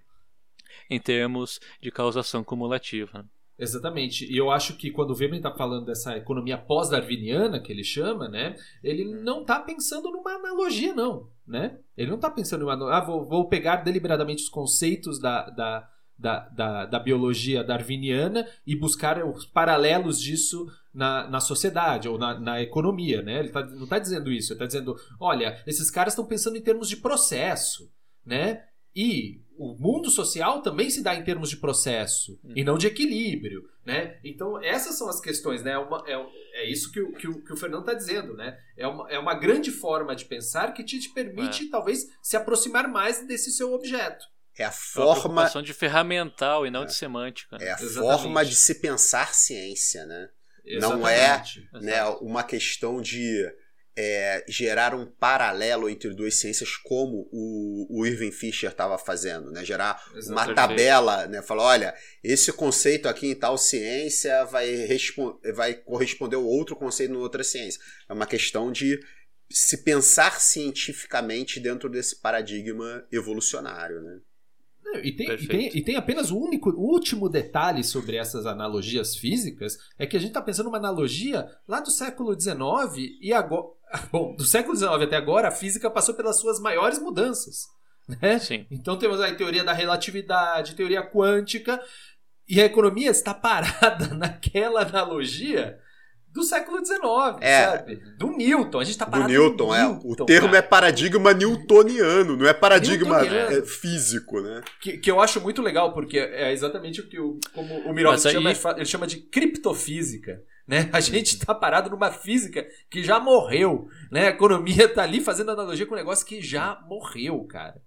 em termos de causação cumulativa. Exatamente. E eu acho que quando o Veblen está falando dessa economia pós-darwiniana, que ele chama, né, ele não está pensando numa analogia, não. Né? Ele não está pensando numa... Ah, vou, vou pegar deliberadamente os conceitos da, da, da, da, da biologia darwiniana e buscar os paralelos disso na, na sociedade ou na, na economia. Né? Ele tá, não está dizendo isso. Ele está dizendo, olha, esses caras estão pensando em termos de processo, né? E o mundo social também se dá em termos de processo hum. e não de equilíbrio, né? Então essas são as questões, né? Uma, é, é isso que o, que o, que o Fernando está dizendo, né? É uma, é uma grande forma de pensar que te, te permite é. talvez se aproximar mais desse seu objeto. É a forma... É uma de ferramental e não é. de semântica. Né? É a Exatamente. forma de se pensar ciência, né? Exatamente. Não é, né, uma questão de... É, gerar um paralelo entre duas ciências como o, o Irving Fisher estava fazendo, né? Gerar Exato, uma tabela, né? Falar, olha, esse conceito aqui em tal ciência vai, vai corresponder ao outro conceito em outra ciência. É uma questão de se pensar cientificamente dentro desse paradigma evolucionário, né? E tem, e, tem, e tem apenas o único, o último detalhe sobre essas analogias físicas, é que a gente está pensando numa analogia lá do século dezenove e agora... Bom, do século dezenove até agora, a física passou pelas suas maiores mudanças. Né? Sim. Então temos aí a teoria da relatividade, teoria quântica, e a economia está parada naquela analogia do século dezenove, é, sabe? Do Newton. A gente está parado do Newton, no é. Newton. O termo cara. é paradigma newtoniano, não é paradigma newtoniano. físico, né? Que, que eu acho muito legal, porque é exatamente o que o, como o Mirovski aí... chama, ele chama de criptofísica. Né? A gente está parado numa física que já morreu. Né? A economia está ali fazendo analogia com um negócio que já morreu, cara.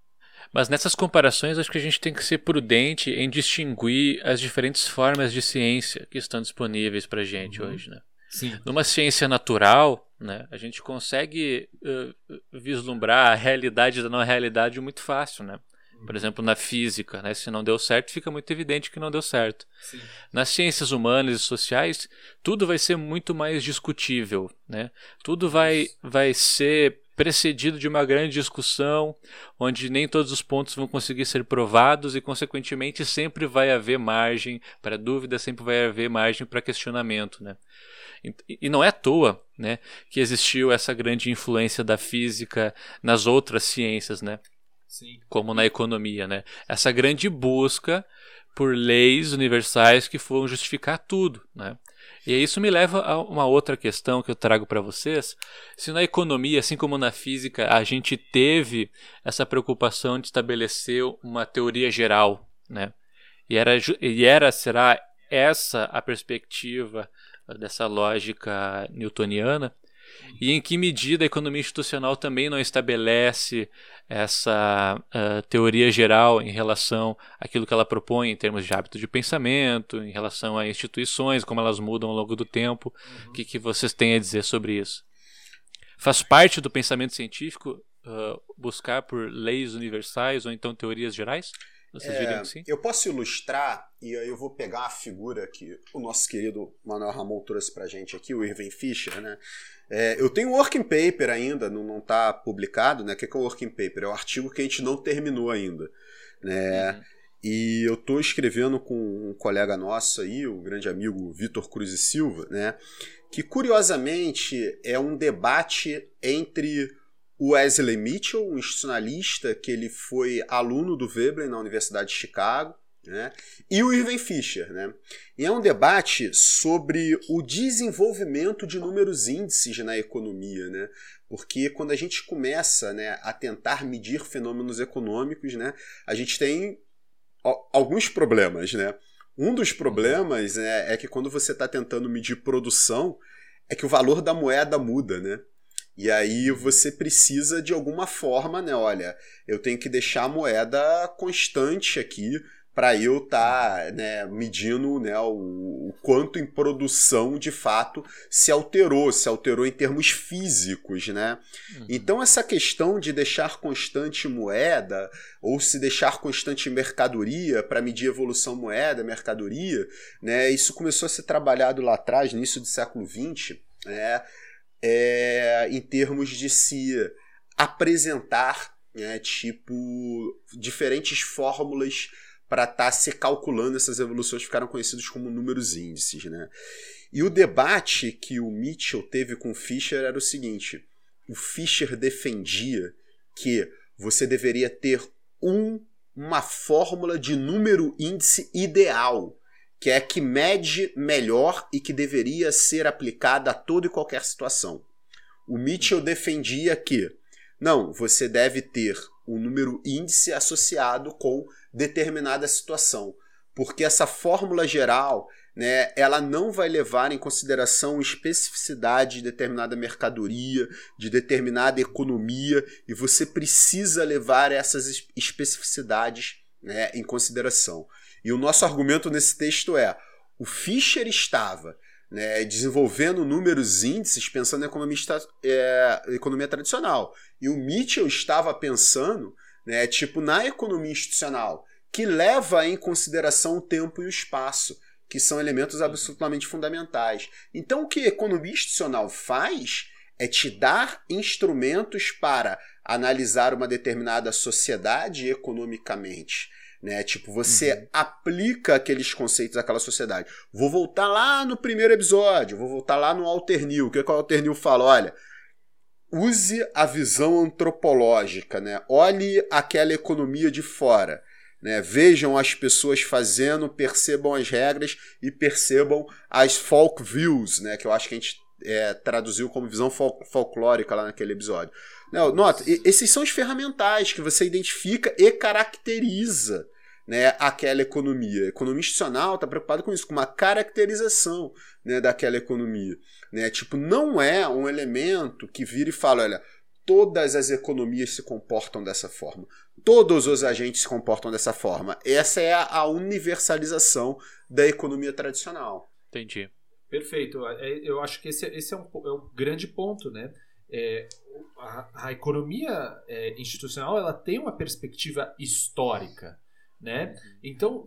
Mas nessas comparações, acho que a gente tem que ser prudente em distinguir as diferentes formas de ciência que estão disponíveis para a gente uhum. hoje. Né? Sim. Numa ciência natural, né? A gente consegue uh, vislumbrar a realidade da não realidade muito fácil, né? Por exemplo, na física, né? Se não deu certo, fica muito evidente que não deu certo. Sim. Nas ciências humanas e sociais, tudo vai ser muito mais discutível, né? Tudo vai, vai ser precedido de uma grande discussão, onde nem todos os pontos vão conseguir ser provados e, consequentemente, sempre vai haver margem para dúvida, sempre vai haver margem para questionamento, né? E não é à toa, né, que existiu essa grande influência da física nas outras ciências, né? Sim. Como na economia, né? Essa grande busca por leis universais que foram justificar tudo, né? E isso me leva a uma outra questão que eu trago para vocês. Se na economia, assim como na física, a gente teve essa preocupação de estabelecer uma teoria geral, né? E era, e era será essa a perspectiva dessa lógica newtoniana? E em que medida a economia institucional também não estabelece essa uh, teoria geral em relação àquilo que ela propõe em termos de hábito de pensamento, em relação a instituições, como elas mudam ao longo do tempo? O uhum. que, que vocês têm a dizer sobre isso? Faz parte do pensamento científico uh, buscar por leis universais ou então teorias gerais? Vocês é, diriam que sim? Eu posso ilustrar, e aí eu vou pegar a figura que o nosso querido Manuel Ramon trouxe pra gente aqui, o Irving Fisher, né? É, eu tenho um working paper ainda, não está publicado, né? O que é o working paper? É o artigo que a gente não terminou ainda, né? Uhum. E eu estou escrevendo com um colega nosso aí, o grande amigo Vitor Cruz e Silva, né? Que curiosamente é um debate entre o Wesley Mitchell, um institucionalista que ele foi aluno do Veblen na Universidade de Chicago, né? E o Irving Fisher, né? E é um debate sobre o desenvolvimento de números índices na economia, né? Porque quando a gente começa, né, a tentar medir fenômenos econômicos, né, a gente tem alguns problemas, né? Um dos problemas, né, é que quando você está tentando medir produção, é que o valor da moeda muda, né? E aí você precisa de alguma forma, né? Olha, eu tenho que deixar a moeda constante aqui para eu estar tá, né, medindo, né, o, o quanto em produção de fato se alterou, se alterou em termos físicos, né? Uhum. Então essa questão de deixar constante moeda ou se deixar constante mercadoria para medir evolução moeda, mercadoria, né, isso começou a ser trabalhado lá atrás, no início do século vinte, né, é, em termos de se apresentar, né, tipo, diferentes fórmulas para estar tá se calculando essas evoluções, ficaram conhecidos como números índices, né? E o debate que o Mitchell teve com o Fisher era o seguinte: o Fisher defendia que você deveria ter um, uma fórmula de número índice ideal, que é que mede melhor e que deveria ser aplicada a toda e qualquer situação. O Mitchell defendia que, não, você deve ter um número índice associado com determinada situação, porque essa fórmula geral, né, ela não vai levar em consideração especificidade de determinada mercadoria, de determinada economia, e você precisa levar essas especificidades, né, em consideração. E o nosso argumento nesse texto é: o Fisher estava, né, desenvolvendo números índices pensando em economia, é, economia tradicional, e o Mitchell estava pensando, né, tipo, na economia institucional, que leva em consideração o tempo e o espaço, que são elementos absolutamente fundamentais. Então o que a economia institucional faz é te dar instrumentos para analisar uma determinada sociedade economicamente, né? Tipo, você uhum. aplica aqueles conceitos àquela sociedade. Vou voltar lá no primeiro episódio, vou voltar lá no Walter Neal. O que, que o Walter Neal fala? Olha, use a visão antropológica, né? Olhe aquela economia de fora, né? Vejam as pessoas fazendo, percebam as regras e percebam as folk views, né? Que eu acho que a gente é, traduziu como visão fol- folclórica lá naquele episódio. Não, nota, esses são os ferramentais que você identifica e caracteriza, né, aquela economia. A economia institucional está preocupada com isso, com uma caracterização, né, daquela economia. Né? Tipo, não é um elemento que vira e fala, olha, todas as economias se comportam dessa forma. Todos os agentes se comportam dessa forma. Essa é a universalização da economia tradicional. Entendi. Perfeito. Eu acho que esse, esse é, um, é um grande ponto, né? É, a, a economia é, institucional ela tem uma perspectiva histórica, né? Então,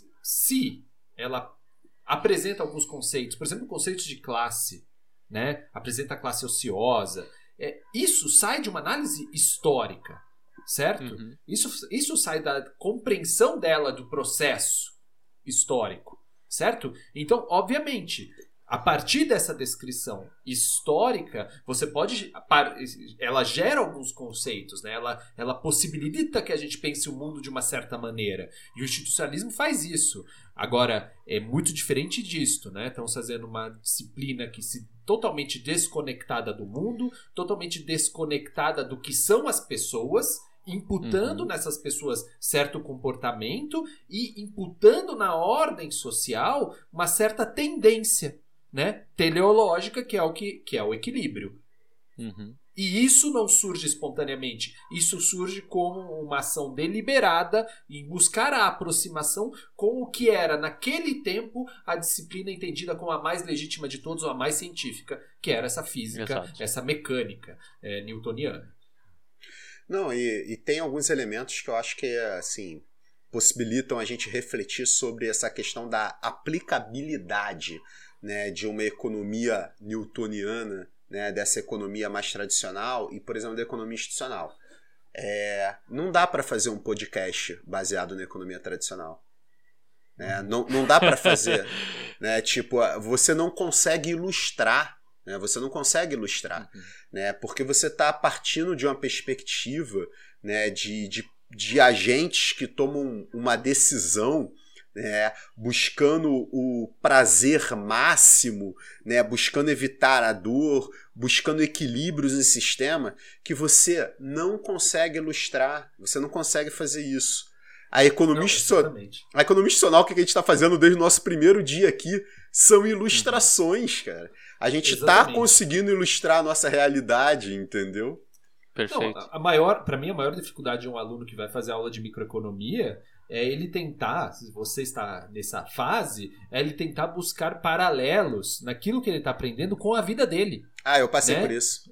se ela apresenta alguns conceitos, por exemplo, conceitos de classe, né? Apresenta a classe ociosa, é, isso sai de uma análise histórica, certo? Uhum. Isso, isso sai da compreensão dela do processo histórico, certo? Então, obviamente, a partir dessa descrição histórica, você pode... Ela gera alguns conceitos, né? ela, ela possibilita que a gente pense o mundo de uma certa maneira. E o institucionalismo faz isso. Agora, é muito diferente disto, né? Estamos fazendo uma disciplina que se totalmente desconectada do mundo, totalmente desconectada do que são as pessoas, imputando uhum. nessas pessoas certo comportamento e imputando na ordem social uma certa tendência, né, teleológica, que é o, que, que é o equilíbrio. Uhum. E isso não surge espontaneamente. Isso surge como uma ação deliberada em buscar a aproximação com o que era, naquele tempo, a disciplina entendida como a mais legítima de todos, ou a mais científica, que era essa física, Exato. essa mecânica é, newtoniana. Não, e, e tem alguns elementos que eu acho que, assim, possibilitam a gente refletir sobre essa questão da aplicabilidade, né, de uma economia newtoniana, né, dessa economia mais tradicional e, por exemplo, da economia institucional. É, não dá para fazer um podcast baseado na economia tradicional. Né? Não, não dá para fazer. Né? Tipo, você não consegue ilustrar. Né? Você não consegue ilustrar. Uhum. Né? Porque você está partindo de uma perspectiva, né, de, de, de agentes que tomam uma decisão, né, buscando o prazer máximo, né, buscando evitar a dor, buscando equilíbrios no sistema, que você não consegue ilustrar, você não consegue fazer isso. A economia, não, a economia institucional, que a gente está fazendo desde o nosso primeiro dia aqui, são ilustrações, uhum. cara. A gente está conseguindo ilustrar a nossa realidade, entendeu? Perfeito. Não, a maior, para mim, a maior dificuldade de um aluno que vai fazer aula de microeconomia é ele tentar, se você está nessa fase, é ele tentar buscar paralelos naquilo que ele está aprendendo com a vida dele. Ah, eu passei né? por isso.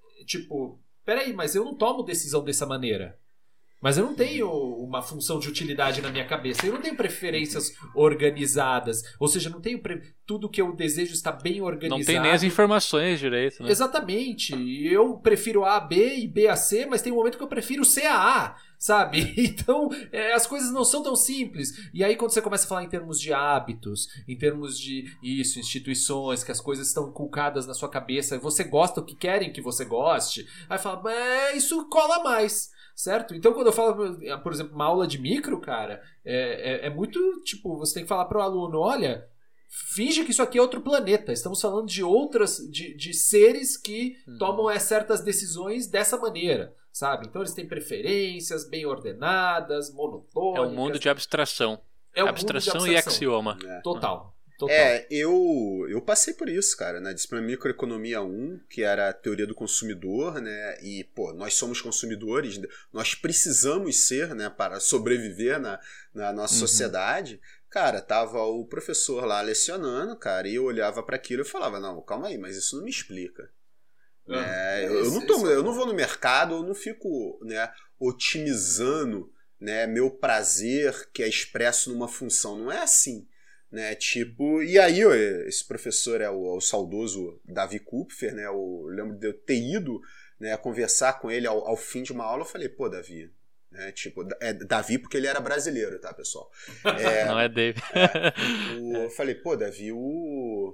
Tipo, peraí, mas eu não tomo decisão dessa maneira. Mas eu não tenho uma função de utilidade na minha cabeça. Eu não tenho preferências organizadas. Ou seja, não tenho pre... tudo que eu desejo está bem organizado. Não tem nem as informações direito, né? Exatamente. Eu prefiro A a B e B a C, mas tem um momento que eu prefiro C a A, sabe? Então, é, as coisas não são tão simples. E aí, quando você começa a falar em termos de hábitos, em termos de isso, instituições, que as coisas estão inculcadas na sua cabeça, você gosta o que querem que você goste, aí fala, é, isso cola mais. Certo? Então, quando eu falo, por exemplo, uma aula de micro, cara, é, é, é muito, tipo, você tem que falar para o aluno, olha, finge que isso aqui é outro planeta. Estamos falando de outras, de, de seres que uhum. tomam é, certas decisões dessa maneira, sabe? Então, eles têm preferências bem ordenadas, monotônicas. É um mundo de abstração. É um abstração, mundo de abstração e axioma. É. Total. Total. É, eu, eu passei por isso, cara, na disciplina Microeconomia um, que era a teoria do consumidor, né, e, pô, nós somos consumidores, nós precisamos ser, né, para sobreviver na, na nossa uhum. sociedade. Cara, tava o professor lá lecionando, cara, e eu olhava para aquilo e falava, não, calma aí, mas isso não me explica. Uhum. É, eu, eu, não tô, eu não vou no mercado, eu não fico, né, otimizando, né, meu prazer que é expresso numa função, não é assim. Né, tipo, e aí esse professor é o, o saudoso Davi Kupfer, né, eu lembro de eu ter ido, né, conversar com ele ao, ao fim de uma aula. Eu falei, pô, Davi, né, tipo, é Davi porque ele era brasileiro, tá, pessoal? É, não é David. É, o, eu falei, pô, Davi, o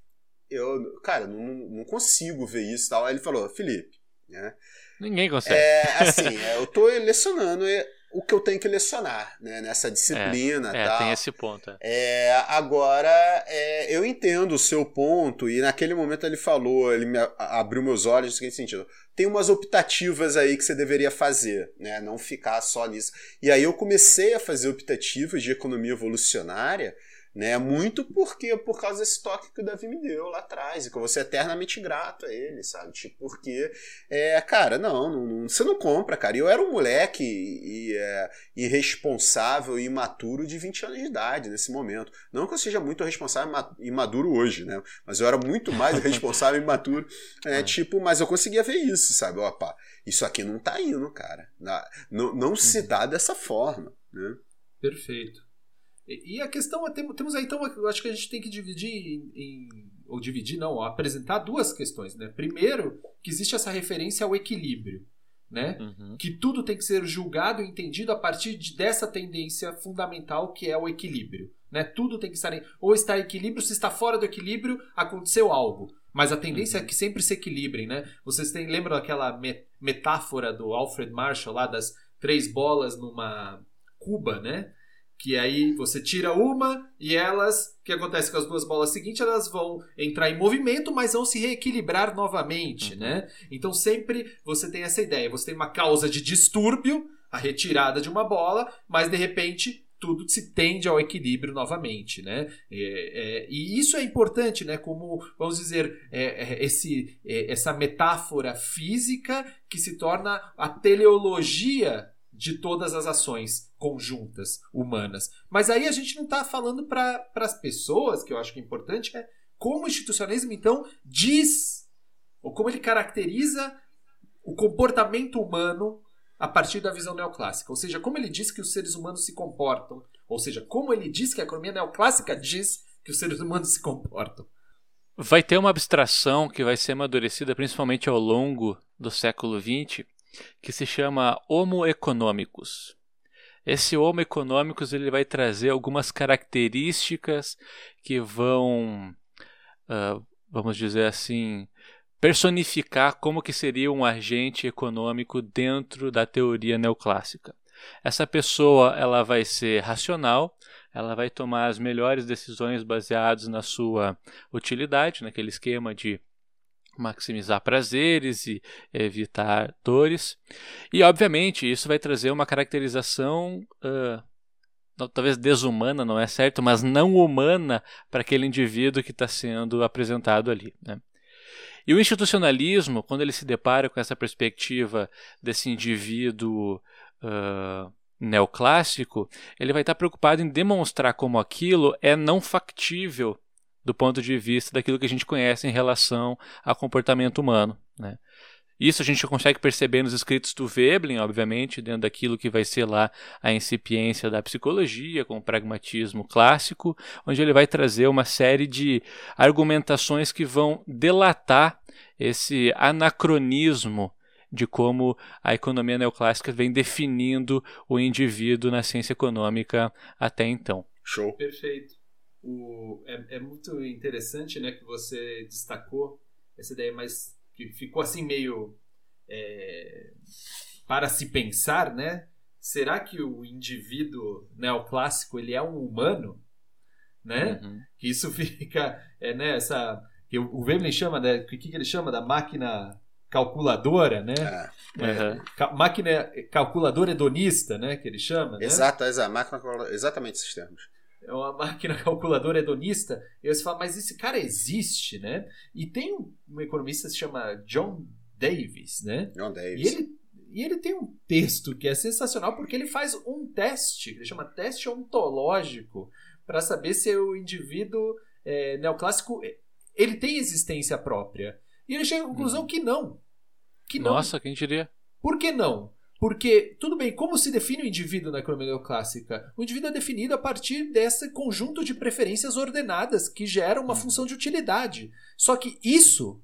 eu, cara, não, não consigo ver isso e tal. Aí ele falou, Felipe, né, ninguém consegue. É, assim, eu tô lecionando o que eu tenho que lecionar, né, nessa disciplina. É, é tal. Tem esse ponto. É. É, agora, é, eu entendo o seu ponto, e naquele momento ele falou, ele me abriu meus olhos no seguinte sentido, tem umas optativas aí que você deveria fazer, né, não ficar só nisso. E aí eu comecei a fazer optativas de economia evolucionária, né? Muito porque por causa desse toque que o Davi me deu lá atrás, e que eu vou ser eternamente grato a ele, sabe? Tipo, porque, é, cara, não, não, você não compra, cara. Eu era um moleque e, é, irresponsável e imaturo de vinte anos de idade nesse momento. Não que eu seja muito responsável e imaduro hoje, né? Mas eu era muito mais irresponsável e imaturo, é, tipo, mas eu conseguia ver isso, sabe? Opa, isso aqui não tá indo, cara. Não, não se dá dessa forma, né? Perfeito. E a questão, temos aí então, eu acho que a gente tem que dividir em, em, ou dividir não, apresentar duas questões, né? Primeiro, que existe essa referência ao equilíbrio, né? Uhum. Que tudo tem que ser julgado e entendido a partir de, dessa tendência fundamental que é o equilíbrio, né? Tudo tem que estar em, ou está em equilíbrio, se está fora do equilíbrio, aconteceu algo. Mas a tendência uhum. é que sempre se equilibrem, né? Vocês têm, lembram daquela me, metáfora do Alfred Marshall lá das três bolas numa cuba, né? Que aí você tira uma e elas, o que acontece com as duas bolas seguintes? Elas vão entrar em movimento, mas vão se reequilibrar novamente, uhum. né? Então sempre você tem essa ideia, você tem uma causa de distúrbio, a retirada de uma bola, mas de repente tudo se tende ao equilíbrio novamente, né? É, é, e isso é importante, né? Como, vamos dizer, é, é, esse, é, essa metáfora física que se torna a teleologia de todas as ações conjuntas humanas. Mas aí a gente não está falando para as pessoas, que eu acho que é importante, é como o institucionalismo, então, diz, ou como ele caracteriza o comportamento humano a partir da visão neoclássica. Ou seja, como ele diz que os seres humanos se comportam. Ou seja, como ele diz que a economia neoclássica diz que os seres humanos se comportam. Vai ter uma abstração que vai ser amadurecida principalmente ao longo do século vinte, que se chama Homo economicus. Esse Homo economicus ele vai trazer algumas características que vão, uh, vamos dizer assim, personificar como que seria um agente econômico dentro da teoria neoclássica. Essa pessoa ela vai ser racional, ela vai tomar as melhores decisões baseadas na sua utilidade, naquele esquema de maximizar prazeres e evitar dores. E, obviamente, isso vai trazer uma caracterização, uh, talvez desumana, não é certo, mas não humana para aquele indivíduo que está sendo apresentado ali, né? E o institucionalismo, quando ele se depara com essa perspectiva desse indivíduo uh, neoclássico, ele vai estar preocupado em demonstrar como aquilo é não factível do ponto de vista daquilo que a gente conhece em relação ao comportamento humano, né? Isso a gente consegue perceber nos escritos do Veblen, obviamente, dentro daquilo que vai ser lá a incipiência da psicologia, com o pragmatismo clássico, onde ele vai trazer uma série de argumentações que vão delatar esse anacronismo de como a economia neoclássica vem definindo o indivíduo na ciência econômica até então. Show. Perfeito. O, é, é muito interessante, né, que você destacou essa ideia, mas que ficou assim meio é, para se pensar, né? Será que o indivíduo neoclássico ele é um humano, né? Uhum. Que isso fica, é, né? Essa que o Veblen chama, né? O que, que ele chama da máquina calculadora, né? Ah, é, uhum. ca- máquina calculadora hedonista, né? Que ele chama. Exato, né? exato, máquina exatamente esses termos. É uma máquina calculadora hedonista, e você fala, mas esse cara existe, né? E tem um, um economista que se chama John Davis, né? John Davis. E ele, e ele tem um texto que é sensacional, porque ele faz um teste, que ele chama teste ontológico, para saber se o indivíduo é, neoclássico ele tem existência própria. E ele chega à conclusão hum. que não. Que não. Nossa, quem diria? Por que não? Porque, tudo bem, como se define o indivíduo na economia neoclássica? O indivíduo é definido a partir desse conjunto de preferências ordenadas que geram uma função de utilidade. Só que isso,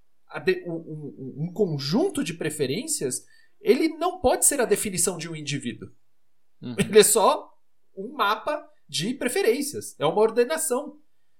um, um conjunto de preferências, ele não pode ser a definição de um indivíduo. Uhum. Ele é só um mapa de preferências. É uma ordenação.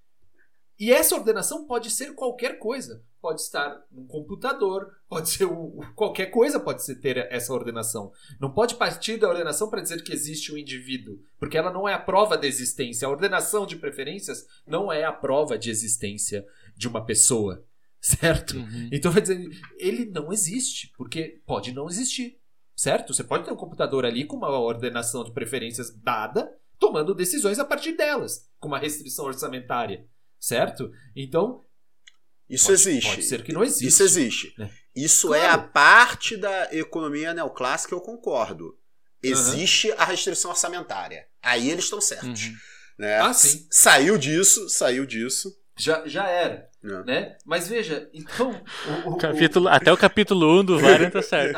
E essa ordenação pode ser qualquer coisa. Pode estar num computador, pode ser um, qualquer coisa pode ser ter essa ordenação. Não pode partir da ordenação para dizer que existe um indivíduo, porque ela não é a prova da existência. A ordenação de preferências não é a prova de existência de uma pessoa, certo? Uhum. Então vai dizer, ele não existe, porque pode não existir, certo? Você pode ter um computador ali com uma ordenação de preferências dada, tomando decisões a partir delas, com uma restrição orçamentária, certo? Então, isso pode, existe. Pode ser que não existe. Isso existe. Né? Isso claro. é a parte da economia neoclássica que eu concordo. Existe uhum. a restrição orçamentária. Aí eles estão certos. Uhum. Né? Ah, sim. Saiu disso, saiu disso. Já, já era. É. Né? Mas veja, então... O, o, capítulo, o... Até o capítulo um do Varian tá certo.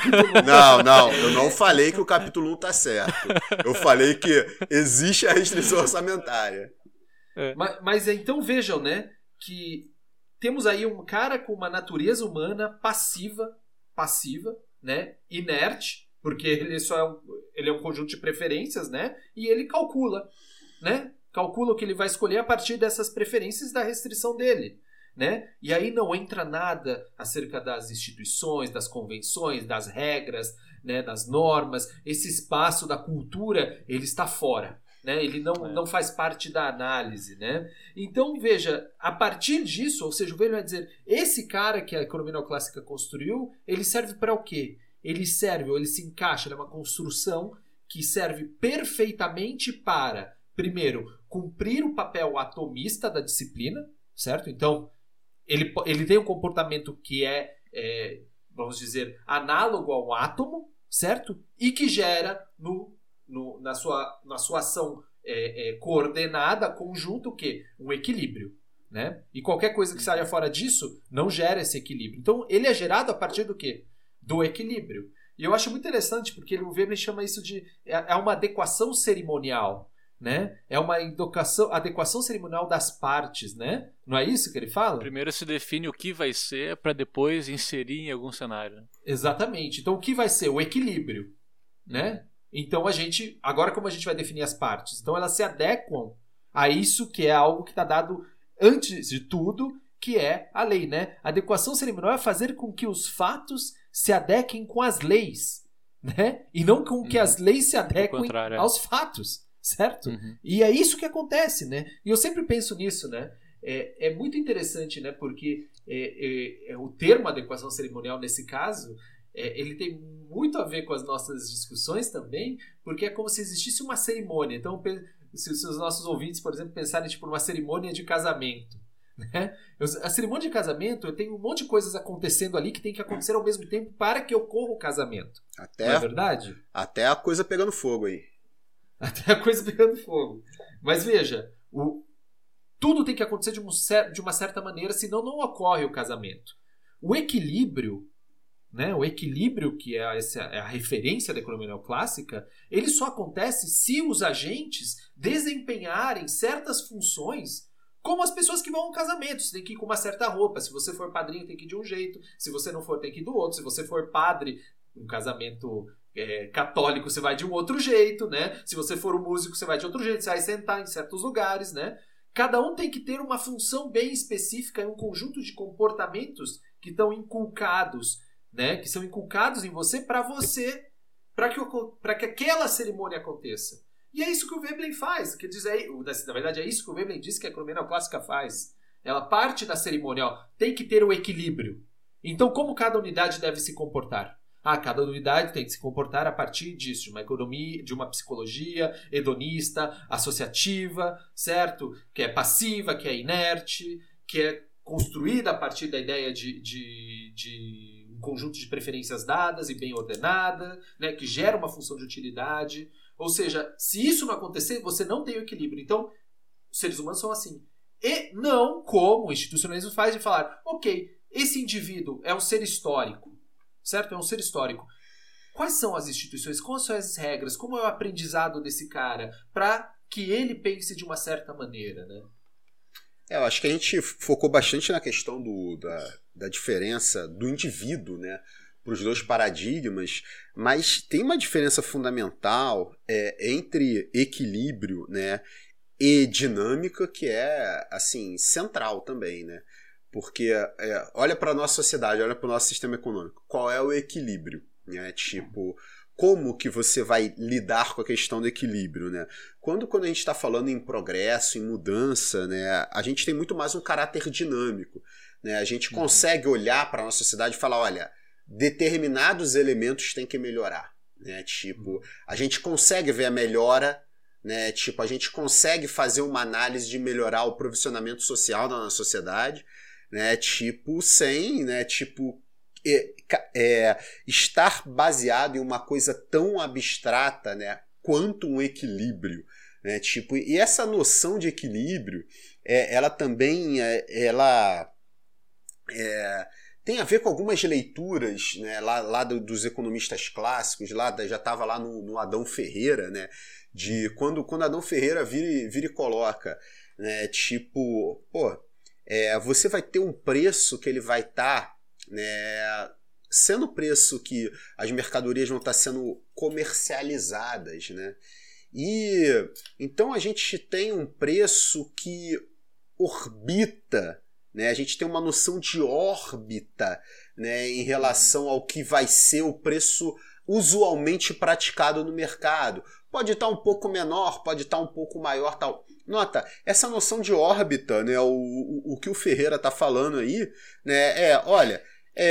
Não, não. Eu não falei que o capítulo um tá certo. Eu falei que existe a restrição orçamentária. É. Mas, mas então vejam, né? Que temos aí um cara com uma natureza humana passiva, passiva, né? Inerte, porque ele só é um, ele é um conjunto de preferências, né? E ele calcula, né? Calcula o que ele vai escolher a partir dessas preferências da restrição dele, né? E aí não entra nada acerca das instituições, das convenções, das regras, né? Das normas. Esse espaço da cultura, ele está fora, né? Ele não, é. não faz parte da análise, né? Então, veja, a partir disso, ou seja, o Veblen vai dizer, esse cara que a economia neoclássica construiu, ele serve para o quê? Ele serve, ou ele se encaixa, ele é uma construção que serve perfeitamente para, primeiro, cumprir o papel atomista da disciplina, certo? Então, ele, ele tem um comportamento que é, é, vamos dizer, análogo ao átomo, certo? E que gera no, no, na, sua, na sua ação é, é, coordenada, conjunto, o quê? Um equilíbrio, né? E qualquer coisa que saia fora disso não gera esse equilíbrio. Então, ele é gerado a partir do quê? Do equilíbrio. E eu acho muito interessante, porque o Veblen chama isso de... é uma adequação cerimonial, né? É uma adequação, adequação cerimonial das partes, né? Não é isso que ele fala? Primeiro se define o que vai ser para depois inserir em algum cenário. Exatamente. Então o que vai ser? O equilíbrio, né? Então a gente, agora como a gente vai definir as partes? Então elas se adequam a isso que é algo que está dado antes de tudo, que é a lei, né? A adequação cerimonial é fazer com que os fatos se adequem com as leis, né? E não com que as leis se adequem aos fatos. Certo? Uhum. E é isso que acontece, né? E eu sempre penso nisso, né? É, é muito interessante, né? Porque é, é, é, o termo adequação cerimonial, nesse caso, é, ele tem muito a ver com as nossas discussões também, porque é como se existisse uma cerimônia. Então, se, se os nossos ouvintes, por exemplo, pensarem tipo, numa cerimônia de casamento, né? A cerimônia de casamento tem um monte de coisas acontecendo ali que tem que acontecer ao mesmo tempo para que ocorra o casamento. Até, não é verdade? Até a coisa pegando fogo aí. Até a coisa pegando fogo. Mas veja, o, tudo tem que acontecer de, um, de uma certa maneira, senão não ocorre o casamento. O equilíbrio, né, o equilíbrio que é, essa, é a referência da economia neoclássica, ele só acontece se os agentes desempenharem certas funções, como as pessoas que vão ao casamento. Você tem que ir com uma certa roupa. Se você for padrinho, tem que ir de um jeito. Se você não for, tem que ir do outro. Se você for padre, um casamento... É, católico, você vai de um outro jeito, né? Se você for um músico, você vai de outro jeito, você vai sentar em certos lugares, né? Cada um tem que ter uma função bem específica e um conjunto de comportamentos que estão inculcados, né? Que são inculcados em você para você, para que, para que aquela cerimônia aconteça. E é isso que o Veblen faz. Quer dizer, na verdade, é isso que o Veblen diz que a economia neoclássica faz. Ela parte da cerimônia, ó, tem que ter o equilíbrio. Então, como cada unidade deve se comportar? Ah, cada unidade tem que se comportar a partir disso, de uma economia, de uma psicologia hedonista, associativa, certo? Que é passiva, que é inerte, que é construída a partir da ideia de, de, de um conjunto de preferências dadas e bem ordenada, né? Que gera uma função de utilidade. Ou seja, se isso não acontecer, você não tem o equilíbrio. Então, os seres humanos são assim. E não como o institucionalismo faz de falar, ok, esse indivíduo é um ser histórico, certo? É um ser histórico. Quais são as instituições? Quais são as regras? Como é o aprendizado desse cara? Para que ele pense de uma certa maneira, né? É, eu acho que a gente focou bastante na questão do, da, da diferença do indivíduo, né? Para os dois paradigmas, mas tem uma diferença fundamental é, entre equilíbrio, né, e dinâmica que é assim central também, né? Porque é, olha para a nossa sociedade, olha para o nosso sistema econômico. Qual é o equilíbrio? Né? Tipo, como que você vai lidar com a questão do equilíbrio? Né? Quando, quando a gente está falando em progresso, em mudança, né, a gente tem muito mais um caráter dinâmico. Né? A gente consegue olhar para a nossa sociedade e falar, olha, determinados elementos têm que melhorar. Né? Tipo, a gente consegue ver a melhora né? Tipo, a gente consegue fazer uma análise de melhorar o provisionamento social na nossa sociedade, né? Tipo, sem, né? Tipo, é, é, estar baseado em uma coisa tão abstrata, né? Quanto um equilíbrio, né? Tipo, e essa noção de equilíbrio, é, ela também, é, ela é, tem a ver com algumas leituras, né? Lá, lá do, dos economistas clássicos, lá da, já estava lá no, no Adão Ferreira, né? De quando, quando Adão Ferreira vira, vira e coloca, né? Tipo, pô, é, você vai ter um preço que ele vai estar, tá, né, sendo o preço que as mercadorias vão estar tá sendo comercializadas, né? E então a gente tem um preço que orbita, né? A gente tem uma noção de órbita, né, em relação ao que vai ser o preço usualmente praticado no mercado. Pode estar um pouco menor, pode estar um pouco maior, tal. Nota, essa noção de órbita, né, o, o, o que o Ferreira está falando aí, né, é, olha,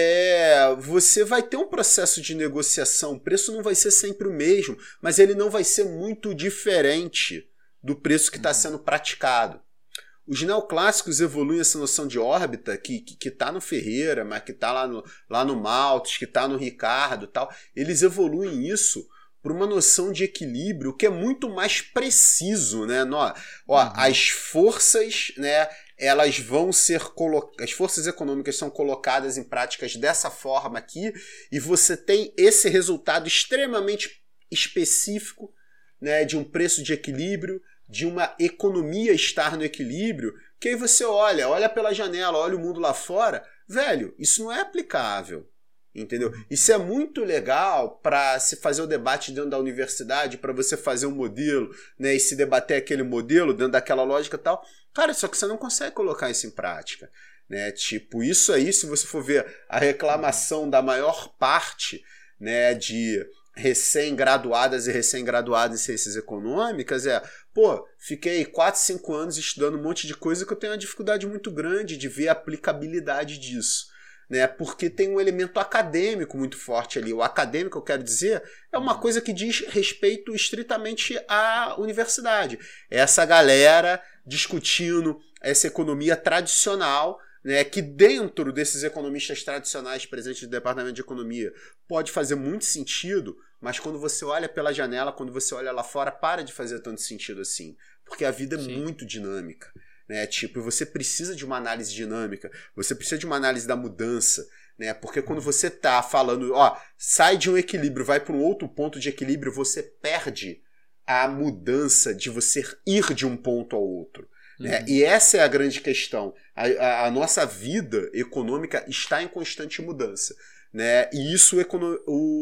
é, você vai ter um processo de negociação, o preço não vai ser sempre o mesmo, mas ele não vai ser muito diferente do preço que está sendo praticado. Os neoclássicos evoluem essa noção de órbita que que, que tá no Ferreira, mas que está lá no, lá no Malthus, que está no Ricardo, tal. Eles evoluem isso para uma noção de equilíbrio que é muito mais preciso, né? Ó, ó, uhum. As forças, né, elas vão ser colo... as forças econômicas são colocadas em práticas dessa forma aqui, e você tem esse resultado extremamente específico, né, de um preço de equilíbrio, de uma economia estar no equilíbrio, que aí você olha, olha pela janela, olha o mundo lá fora, velho, isso não é aplicável. Entendeu? Isso é muito legal para se fazer o debate dentro da universidade, para você fazer um modelo, né, e se debater aquele modelo dentro daquela lógica e tal. Cara, só que você não consegue colocar isso em prática, né? Tipo, isso aí, se você for ver a reclamação da maior parte, né, de recém-graduadas e recém-graduados em ciências econômicas é, pô, fiquei quatro, cinco anos estudando um monte de coisa que eu tenho uma dificuldade muito grande de ver a aplicabilidade disso. Né, porque tem um elemento acadêmico muito forte ali. O acadêmico, eu quero dizer, é uma coisa que diz respeito estritamente à universidade. É essa galera discutindo essa economia tradicional, né, que dentro desses economistas tradicionais presentes no Departamento de Economia pode fazer muito sentido, mas quando você olha pela janela, quando você olha lá fora, para de fazer tanto sentido assim. Porque a vida é Sim. muito dinâmica. Né, tipo, você precisa de uma análise dinâmica, você precisa de uma análise da mudança, né, porque quando você está falando, ó, sai de um equilíbrio, vai para um outro ponto de equilíbrio, você perde a mudança de você ir de um ponto ao outro. Uhum. Né, e essa é a grande questão. A, a, a nossa vida econômica está em constante mudança. Né, e isso o, econo,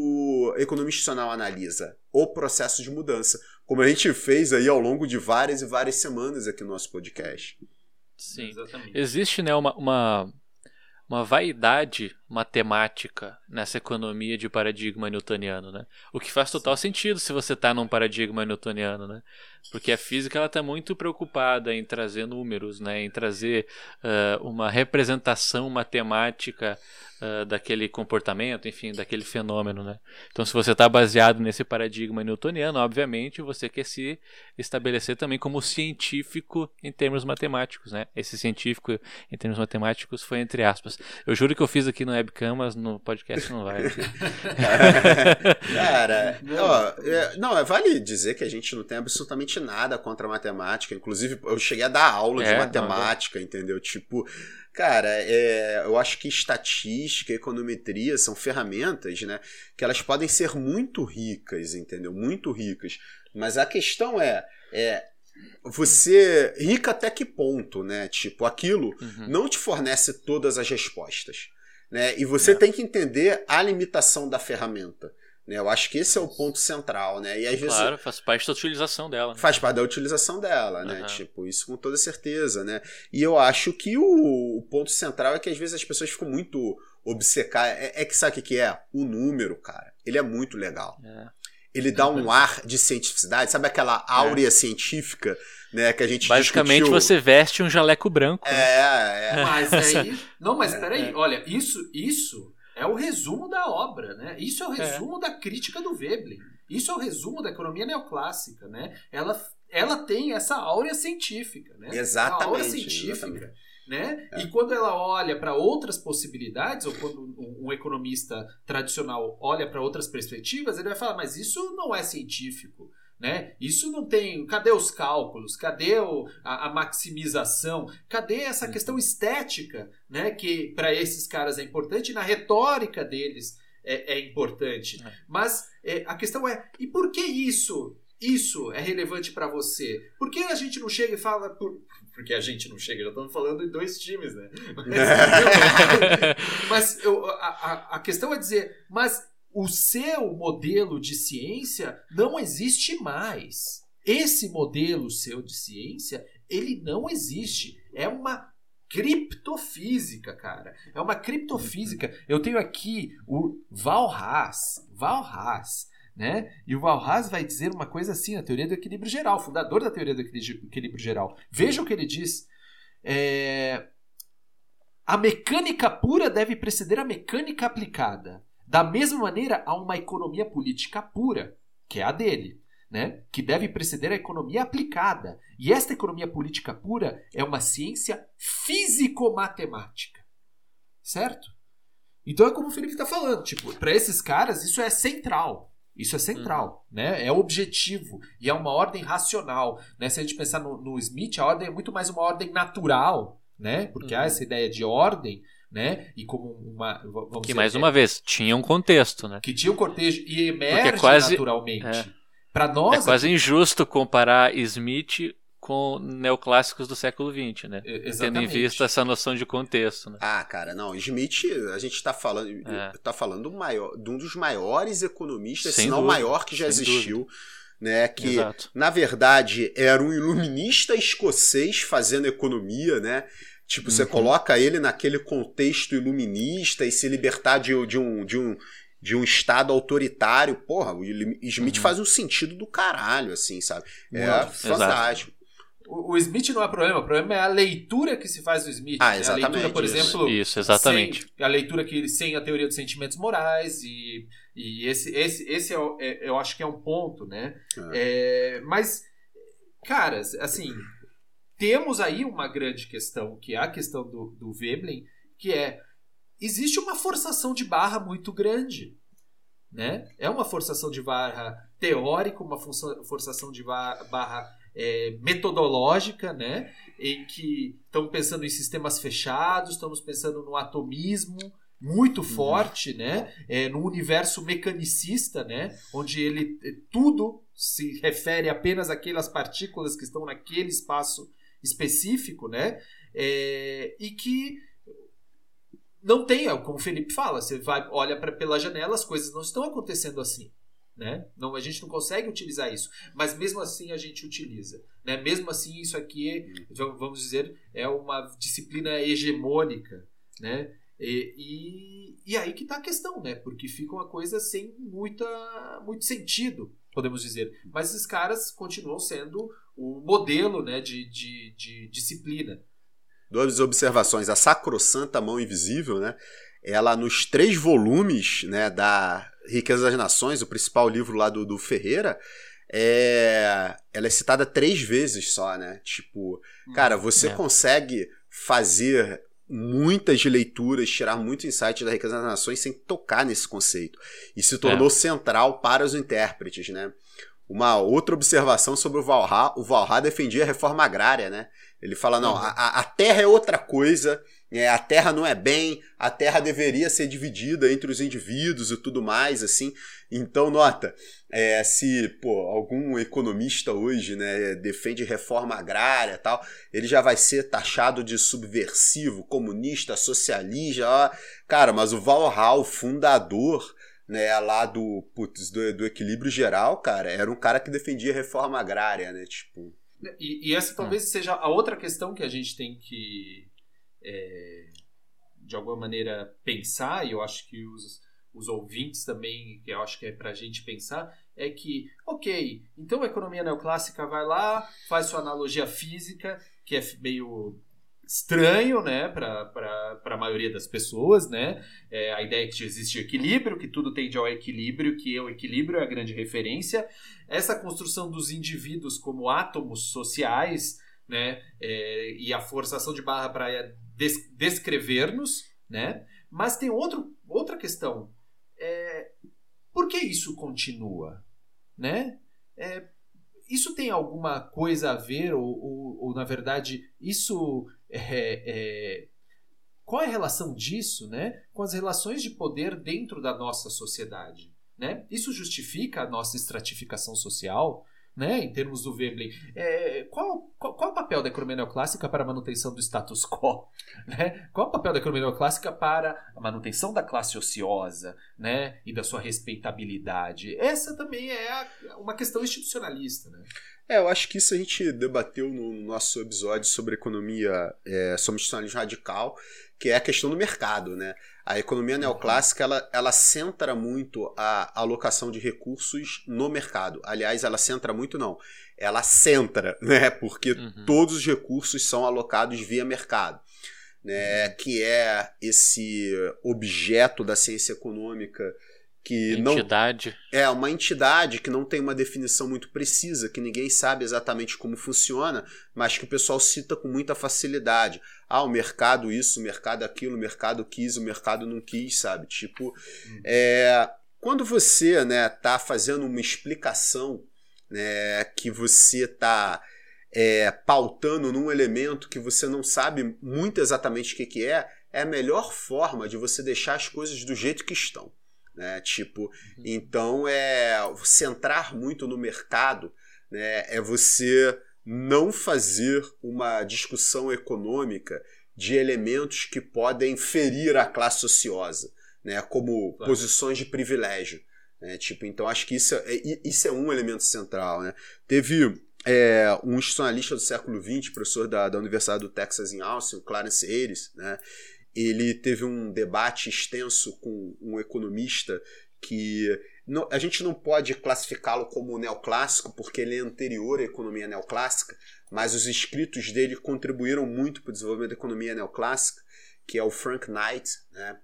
o economista institucional analisa, o processo de mudança, como a gente fez aí ao longo de várias e várias semanas aqui no nosso podcast. Sim, exatamente. Existe, né, uma, uma, uma vaidade matemática nessa economia de paradigma newtoniano, né? O que faz total Sim. sentido se você está num paradigma newtoniano, né? Porque a física está muito preocupada em trazer números, né? Em trazer uh, uma representação matemática Uh, daquele comportamento, enfim, daquele fenômeno, né? Então, se você está baseado nesse paradigma newtoniano, obviamente você quer se estabelecer também como científico em termos matemáticos, né? Esse científico em termos matemáticos foi entre aspas. Eu juro que eu fiz aqui no webcam, mas no podcast não vai. Cara, ó, é, não, vale dizer que a gente não tem absolutamente nada contra a matemática. Inclusive, eu cheguei a dar aula é, de matemática, não, entendeu? Tipo, cara, é, eu acho que estatística, econometria são ferramentas, né, que elas podem ser muito ricas, entendeu? Muito ricas. Mas a questão é, é você rica até que ponto, né? Tipo, aquilo uhum. não te fornece todas as respostas, né? E você é. tem que entender a limitação da ferramenta. Eu acho que esse é o ponto central, né? E às vezes, claro, faz parte da utilização dela. Né? Faz parte da utilização dela, né? Uhum. Tipo, isso com toda certeza, né? E eu acho que o, o ponto central é que às vezes as pessoas ficam muito obcecadas. É, é que sabe o que é? O número, cara. Ele é muito legal. É. Ele dá um ar de cientificidade. Sabe aquela áurea é. científica, né? Que a gente basicamente discutiu? Você veste um jaleco branco. É, né? é. Mas aí... Não, mas peraí. Olha, isso... isso... é o resumo da obra, né? Isso é o resumo é. da crítica do Veblen. Isso é o resumo da economia neoclássica, né? Ela ela tem essa áurea científica, né? Exatamente. Uma áurea científica. Exatamente. Né? É. E quando ela olha para outras possibilidades, ou quando um, um economista tradicional olha para outras perspectivas, ele vai falar, mas isso não é científico, né? Isso não tem... Cadê os cálculos? Cadê o, a, a maximização? Cadê essa Uhum. questão estética, né? Que para esses caras é importante, e na retórica deles é, é importante. É. Mas é, a questão é, e por que isso... Isso é relevante para você? Por que a gente não chega e fala... Por... Porque a gente não chega, já estamos falando em dois times, né? Mas, mas eu, a, a, a questão é dizer, mas o seu modelo de ciência não existe mais. Esse modelo seu de ciência, ele não existe. É uma criptofísica, cara. É uma criptofísica. Eu tenho aqui o Val Haas. Val Haas. Né? E o Val Haas vai dizer uma coisa assim, a teoria do equilíbrio geral, fundador da teoria do equilíbrio geral. Veja o que ele diz. É... A mecânica pura deve preceder a mecânica aplicada. Da mesma maneira, há uma economia política pura, que é a dele, né? Que deve preceder a economia aplicada. E esta economia política pura é uma ciência físico-matemática. Certo? Então é como o Felipe está falando. Tipo, para esses caras, isso é central. Isso é central, uhum. né? É objetivo e é uma ordem racional, né? Se a gente pensar no, no Smith, a ordem é muito mais uma ordem natural, né? Porque uhum. há essa ideia de ordem, né? E como uma, vamos que dizer, mais uma vez tinha um contexto, né? Que tinha um contexto e emerge é quase, naturalmente. É, Para nós é quase aqui, injusto comparar Smith com neoclássicos do século vinte, né? Exatamente. Tendo em vista essa noção de contexto, né? Ah, cara, não, Smith, a gente está falando, é. tá falando maior, de um dos maiores economistas, sem se não o maior que já existiu, dúvida. né? Que, Exato. na verdade, era um iluminista escocês fazendo economia, né? Tipo, uhum. você coloca ele naquele contexto iluminista e se libertar de, de um... De um de um estado autoritário, porra, o Smith uhum. faz um sentido do caralho, assim, sabe? É Exato. fantástico. O, o Smith não é problema, o problema é a leitura que se faz do Smith. Ah, né? exatamente. A leitura, por isso. exemplo... Isso, exatamente. Sem, a leitura que sem a teoria dos sentimentos morais e, e esse, esse, esse é, é, eu acho que é um ponto, né? É. É, mas, cara, assim, temos aí uma grande questão, que é a questão do, do Veblen, que é existe uma forçação de barra muito grande, né? É uma forçação de barra teórica, uma forçação de barra é, metodológica, né? Em que estamos pensando em sistemas fechados, estamos pensando no atomismo muito forte, uhum. né? É, no universo mecanicista, né? Onde ele tudo se refere apenas àquelas partículas que estão naquele espaço específico, né? É, e que não tem, como o Felipe fala, você vai, olha pra, pela janela, as coisas não estão acontecendo assim, né? Não, a gente não consegue utilizar isso, mas mesmo assim a gente utiliza, né? Mesmo assim isso aqui, vamos dizer, é uma disciplina hegemônica, né? E, e, e aí que está a questão, né? Porque fica uma coisa sem muita, muito sentido, podemos dizer. Mas esses caras continuam sendo o modelo, né, de, de, de disciplina. Duas observações. A Sacrossanta Mão Invisível, né? Ela, nos três volumes, né, da Riqueza das Nações, o principal livro lá do, do Ferreira, é... ela é citada três vezes só, né? Tipo, cara, você é. consegue fazer muitas leituras, tirar muito insight da Riqueza das Nações sem tocar nesse conceito. E se tornou é. central para os intérpretes, né? Uma outra observação sobre o Valha, o Valha defendia a reforma agrária, né? Ele fala, não, a, a terra é outra coisa, é, a terra não é bem, a terra deveria ser dividida entre os indivíduos e tudo mais, assim. Então, nota, é, se pô, algum economista hoje, né, defende reforma agrária e tal, ele já vai ser taxado de subversivo, comunista, socialista, ó. Cara, mas o Valha, o fundador, né, lá do, putz, do, do equilíbrio geral, cara, era um cara que defendia reforma agrária, né, tipo... E, e essa talvez hum. seja a outra questão que a gente tem que, é, de alguma maneira, pensar, e eu acho que os, os ouvintes também, que eu acho que é pra gente pensar, é que, ok, então a economia neoclássica vai lá, faz sua analogia física, que é meio estranho, né, para a maioria das pessoas, né? É, a ideia que existe equilíbrio, que tudo tende ao equilíbrio, que o equilíbrio é a grande referência. Essa construção dos indivíduos como átomos sociais, né, é, e a forçação de barra para des- descrever-nos, né? Mas tem outro, outra questão. É, por que isso continua, né? É, isso tem alguma coisa a ver, ou, ou, ou na verdade, isso é, é, qual é a relação disso, né, com as relações de poder dentro da nossa sociedade, né? Isso justifica a nossa estratificação social, né, em termos do Veblen. É, qual, qual, qual é o papel da economia neoclássica para a manutenção do status quo? Né? Qual é o papel da economia neoclássica para a manutenção da classe ociosa, né, e da sua respeitabilidade? Essa também é a, uma questão institucionalista, né? É, eu acho que isso a gente debateu no nosso episódio sobre economia, é, sobre institucionalismo radical, que é a questão do mercado, né? A economia neoclássica, ela, ela centra muito a alocação de recursos no mercado. Aliás, ela centra muito não, ela centra, né? Porque uhum. todos os recursos são alocados via mercado, né? Uhum. Que é esse objeto da ciência econômica que entidade. Não, é uma entidade que não tem uma definição muito precisa, que ninguém sabe exatamente como funciona, mas que o pessoal cita com muita facilidade. Ah, o mercado isso, o mercado aquilo, o mercado quis, o mercado não quis, sabe? Tipo, uhum. é, quando você, né, tá fazendo uma explicação, né, que você tá é, pautando num elemento que você não sabe muito exatamente o que, que é, é a melhor forma de você deixar as coisas do jeito que estão. Né? Tipo, uhum. Então é centrar muito no mercado, né? É você não fazer uma discussão econômica de elementos que podem ferir a classe ociosa, né? Como claro. Posições de privilégio, né? Tipo, então acho que isso é, isso é um elemento central, né? Teve é, um institucionalista do século vinte, professor da, da Universidade do Texas em Austin, o Clarence Ayres, né? Ele teve um debate extenso com um economista que não, a gente não pode classificá-lo como neoclássico porque ele é anterior à economia neoclássica, mas os escritos dele contribuíram muito para o desenvolvimento da economia neoclássica, que é o Frank Knight, né?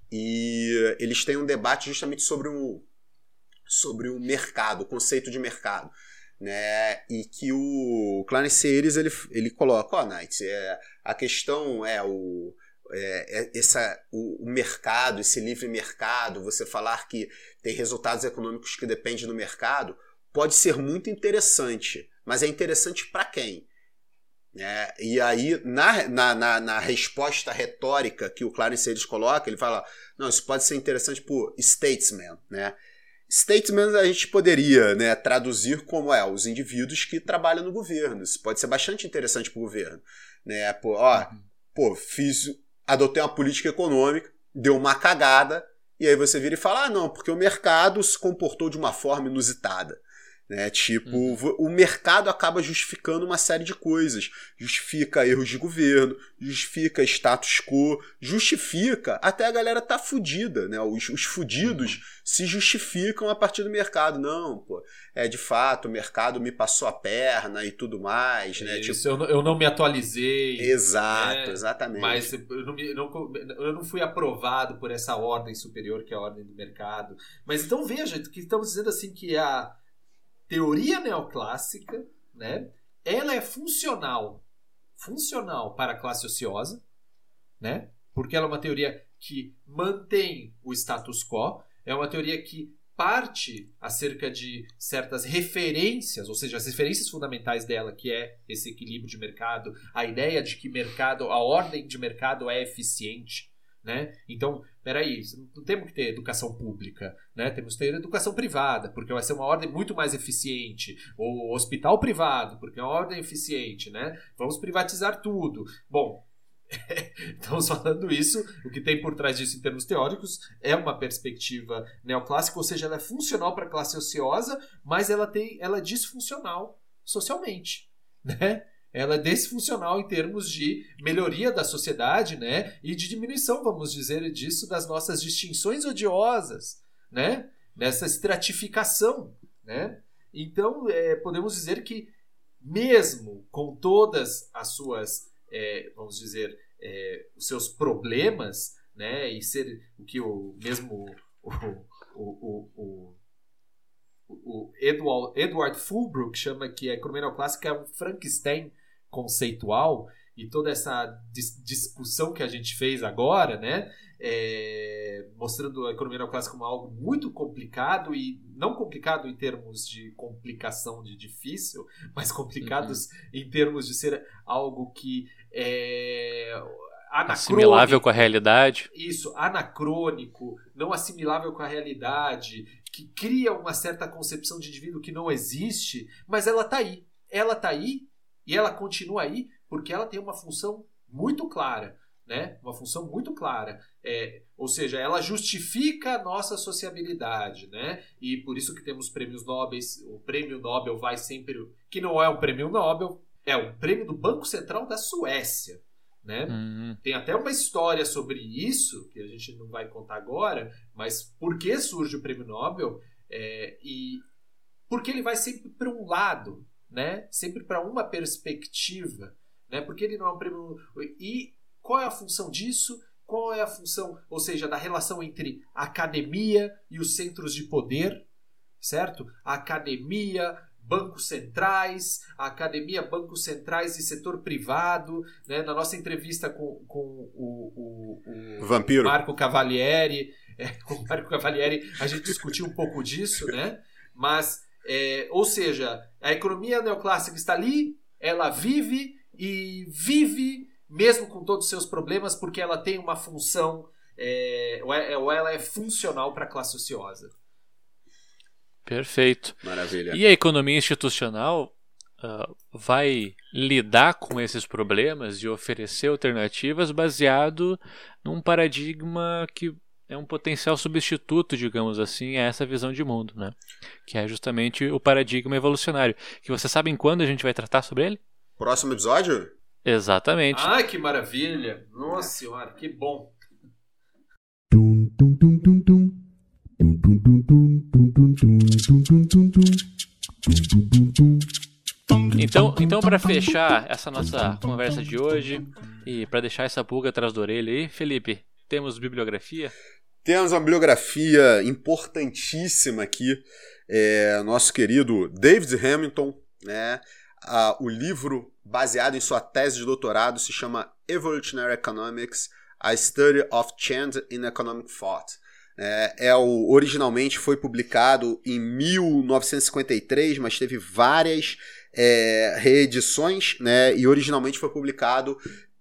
E eles têm um debate justamente sobre o, sobre o mercado, o conceito de mercado, né? E que o Clarence Ayres ele, ele coloca, ó, oh, Knight, é, a questão é o É, essa, o, o mercado, esse livre mercado, você falar que tem resultados econômicos que dependem do mercado, pode ser muito interessante, mas é interessante para quem? É, e aí, na, na, na, na resposta retórica que o Clarence Ayres coloca, ele fala, não, isso pode ser interessante por statesman, né? Statesman a gente poderia, né, traduzir como é, os indivíduos que trabalham no governo, isso pode ser bastante interessante para o governo, né? Pô, ó, uhum. pô, fiz... adotei uma política econômica, deu uma cagada, e aí você vira e fala, ah, não, porque o mercado se comportou de uma forma inusitada. Né? Tipo, uhum. o mercado acaba justificando uma série de coisas. Justifica erros de governo, justifica status quo, justifica até a galera tá fudida, né? Os, os fudidos uhum. se justificam a partir do mercado. Não, pô, é de fato, o mercado me passou a perna e tudo mais, né? Isso, tipo, eu, não, eu não me atualizei. Exato, né? exatamente. Mas eu não, não, eu não fui aprovado por essa ordem superior que é a ordem do mercado. Mas então veja, que estamos dizendo assim que a teoria neoclássica, né, ela é funcional, funcional para a classe ociosa, né, porque ela é uma teoria que mantém o status quo, é uma teoria que parte acerca de certas referências, ou seja, as referências fundamentais dela, que é esse equilíbrio de mercado, a ideia de que mercado, a ordem de mercado é eficiente, né? Então, peraí, não temos que ter educação pública, né? Temos que ter educação privada, porque vai ser uma ordem muito mais eficiente, ou hospital privado, porque é uma ordem eficiente, né? Vamos privatizar tudo. Bom, estamos falando isso, o que tem por trás disso em termos teóricos é uma perspectiva neoclássica, ou seja, ela é funcional para a classe ociosa, mas ela, tem, ela é disfuncional socialmente, né? Ela é disfuncional em termos de melhoria da sociedade, né? E de diminuição, vamos dizer, disso, das nossas distinções odiosas, né? Nessa estratificação, né? Então, é, podemos dizer que mesmo com todas as suas é, vamos dizer, é, os seus problemas, né, e ser o que o mesmo o, o, o, o, o Edward, Edward Fulbrook chama que a economia neoclássica é um Frankenstein conceitual, e toda essa dis- discussão que a gente fez agora, né, é, mostrando a economia neoclássica como algo muito complicado, e não complicado em termos de complicação de difícil, mas complicados uhum. em termos de ser algo que é assimilável com a realidade. Isso, anacrônico, não assimilável com a realidade, que cria uma certa concepção de indivíduo que não existe, mas ela está aí. Ela está aí e ela continua aí porque ela tem uma função muito clara, né? Uma função muito clara. É, ou seja, ela justifica a nossa sociabilidade, né? E por isso que temos prêmios Nobel. O prêmio Nobel vai sempre... Que não é um prêmio Nobel, é um prêmio do Banco Central da Suécia. Né? Uhum. Tem até uma história sobre isso, que a gente não vai contar agora, mas por que surge o prêmio Nobel? É, e porque ele vai sempre para um lado, né? Sempre para uma perspectiva, né? Porque ele não é um prêmio... E qual é a função disso? Qual é a função, ou seja, da relação entre a academia e os centros de poder, certo? A academia, bancos centrais, a academia, bancos centrais e setor privado, né? Na nossa entrevista com, com o, o, o Vampiro. Marco Cavalieri, é, com o Marco Cavalieri, a gente discutiu um pouco disso, né? Mas, é, ou seja, a economia neoclássica está ali, ela vive e vive mesmo com todos os seus problemas, porque ela tem uma função, é, ou ela é funcional para a classe ociosa. Perfeito. Maravilha. E a economia institucional uh, vai lidar com esses problemas e oferecer alternativas baseado num paradigma que é um potencial substituto, digamos assim, a essa visão de mundo, né? Que é justamente o paradigma evolucionário. Que vocês sabem quando a gente vai tratar sobre ele? Próximo episódio? Exatamente. Ah, que maravilha! Nossa senhora, que bom! Então, então para fechar essa nossa conversa de hoje e para deixar essa pulga atrás da orelha aí, Felipe, temos bibliografia? Temos uma bibliografia importantíssima aqui, é, nosso querido David Hamilton, né? Ah, o livro baseado em sua tese de doutorado se chama Evolutionary Economics, A Study of Change in Economic Thought. É, é o, originalmente foi publicado em mil novecentos e cinquenta e três, mas teve várias é, reedições, né, e originalmente foi publicado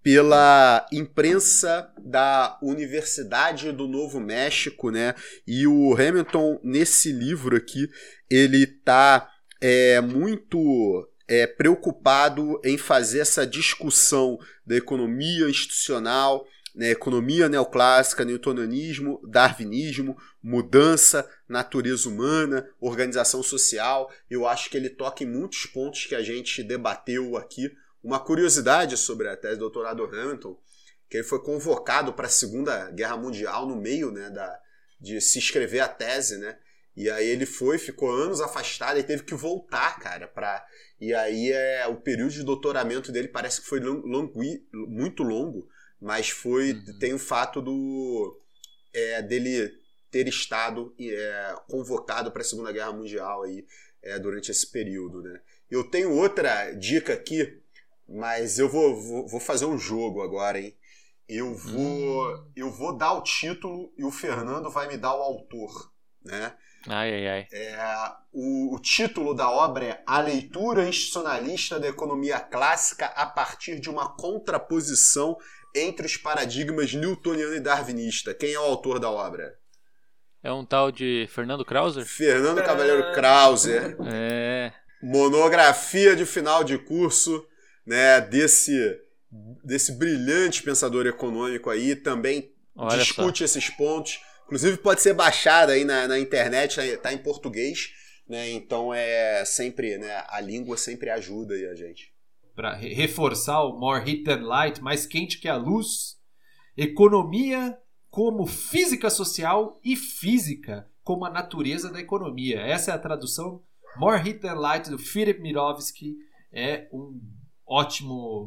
pela imprensa da Universidade do Novo México, né, e o Hamilton, nesse livro aqui, ele está é, muito... É, preocupado em fazer essa discussão da economia institucional, né, economia neoclássica, newtonianismo, darwinismo, mudança, natureza humana, organização social. Eu acho que ele toca em muitos pontos que a gente debateu aqui. Uma curiosidade sobre a tese do doutorado Hamilton, que ele foi convocado para a Segunda Guerra Mundial no meio, né, da, de se escrever a tese, né? E aí ele foi, ficou anos afastado e teve que voltar, cara, para... E aí é, o período de doutoramento dele parece que foi longui, muito longo, mas foi, uhum. tem o fato do, é, dele ter estado é, convocado para a Segunda Guerra Mundial aí, é, durante esse período, né? Eu tenho outra dica aqui, mas eu vou, vou, vou fazer um jogo agora, hein? Eu vou, uhum. eu vou dar o título e o Fernando vai me dar o autor, né? Ai, ai, ai. É, o, o título da obra é A Leitura Institucionalista da Economia Clássica a partir de uma contraposição entre os paradigmas newtoniano e darwinista. Quem é o autor da obra? É um tal de Fernando Krauser? Fernando Cavaleiro Krauser. É. Monografia de final de curso, né, desse, desse brilhante pensador econômico aí. Também Olha discute só. esses pontos. Inclusive pode ser baixada aí na, na internet, tá em português, né? Então é sempre, né? A língua sempre ajuda aí a gente. Para reforçar o more heat than light, mais quente que a luz, economia como física social e física como a natureza da economia. Essa é a tradução more heat than light do Philip Mirovsky. É um ótimo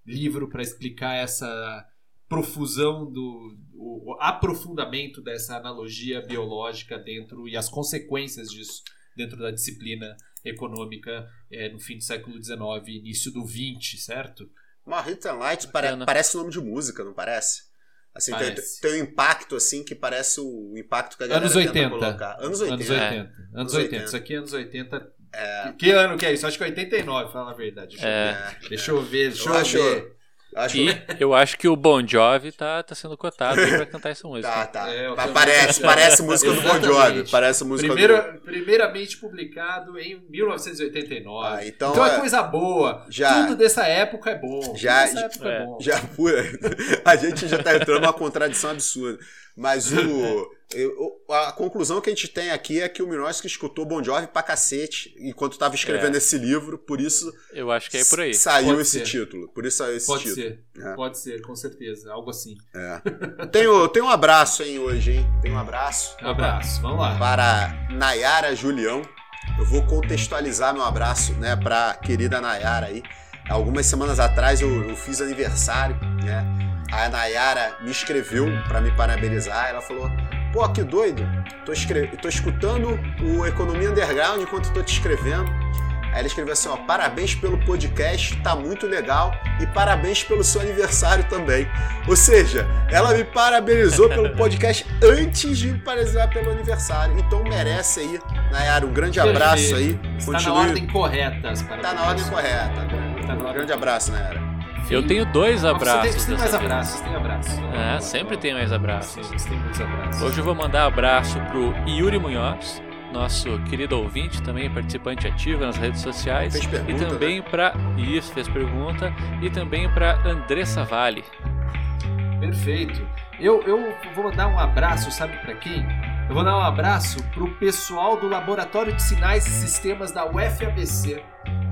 livro para explicar essa profusão do o aprofundamento dessa analogia biológica dentro e as consequências disso dentro da disciplina econômica é, no fim do século dezenove, início do vinte, certo? Uma Hit and Light pare, parece nome de música, não parece? Assim, tem, tem um impacto assim que parece o impacto que a galera anos oitenta. tenta colocar. Anos oitenta. Anos oitenta. É. Anos oitenta. Isso aqui é anos oitenta. É. Que, que ano que é isso? Acho que é oitenta e nove, fala a verdade. Deixa, É. eu, ver. deixa eu ver, deixa eu, eu acho, ver. Acho... E eu acho que o Bon Jovi tá, tá sendo cotado aí pra cantar essa música. Tá, tá. É, Pa- parece, parece música do Bon Jovi. Parece música Primeiro, do... Primeiramente publicado em mil novecentos e oitenta e nove. Ah, então, então é, é coisa boa. já, Tudo dessa época é bom. Já, Tudo dessa época é, é bom. Já fui. A gente já tá entrando numa contradição absurda. Mas o, eu, a conclusão que a gente tem aqui é que o Miroski escutou Bon Jovi pra cacete enquanto estava escrevendo é. esse livro, por isso eu acho que é por aí. Saiu Pode esse ser. título. Por isso saiu esse Pode título. Ser. É. Pode ser, com certeza. Algo assim. É. Tenho, tenho um abraço, hein, hoje, hein? Tem um abraço. Um abraço, vamos lá. Para Nayara Julião. Eu vou contextualizar meu abraço, né, pra querida Nayara aí. Algumas semanas atrás eu, eu fiz aniversário, né? A Nayara me escreveu pra me parabenizar. Ela falou: pô, que doido, tô, escre... tô escutando o Economia Underground enquanto tô te escrevendo. Aí ela escreveu assim: ó, parabéns pelo podcast, tá muito legal, e parabéns pelo seu aniversário também. Ou seja, ela me parabenizou pelo podcast antes de me parabenizar pelo aniversário. Então merece aí, Nayara, um grande abraço aí. Está Continue... na ordem correta. Tá na ordem correta. Tá na um grande abraço, Nayara. Eu tenho dois abraços. Você tem, você tem mais abraços, tem abraços. É, sempre tem mais abraços. Você tem muitos abraços. Hoje eu vou mandar abraço pro Yuri Munhoz, nosso querido ouvinte, também participante ativo nas redes sociais. Fez pergunta, e também né? para isso, fez pergunta. E também para Andressa Vale. Perfeito. Eu, eu vou mandar um abraço, sabe para quem? Eu vou dar um abraço pro pessoal do Laboratório de Sinais e Sistemas da U F A B C.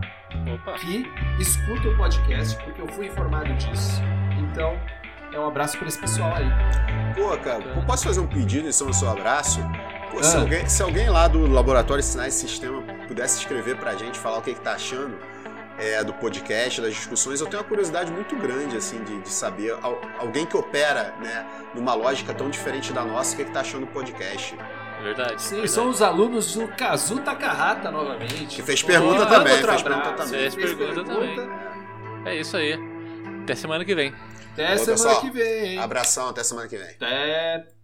Opa. Que escuta o podcast, porque eu fui informado disso. Então, é um abraço para esse pessoal aí. Pô, cara, eu posso fazer um pedido em São do seu abraço? Pô, ah. se, alguém, se alguém lá do Laboratório de Sinais e Sistema pudesse escrever pra gente, falar o que, que tá achando é, do podcast, das discussões, eu tenho uma curiosidade muito grande, assim, de, de saber, alguém que opera, né, numa lógica tão diferente da nossa, o que, que tá achando do podcast. Verdade. Sim, verdade. são os alunos do Kazu Takahata novamente. Que fez pergunta também, outro fez abraço, pergunta também. Fez fez pergunta também. É isso aí. Até semana que vem. Até Ô, semana pessoal, que vem. Abração, até semana que vem. Até.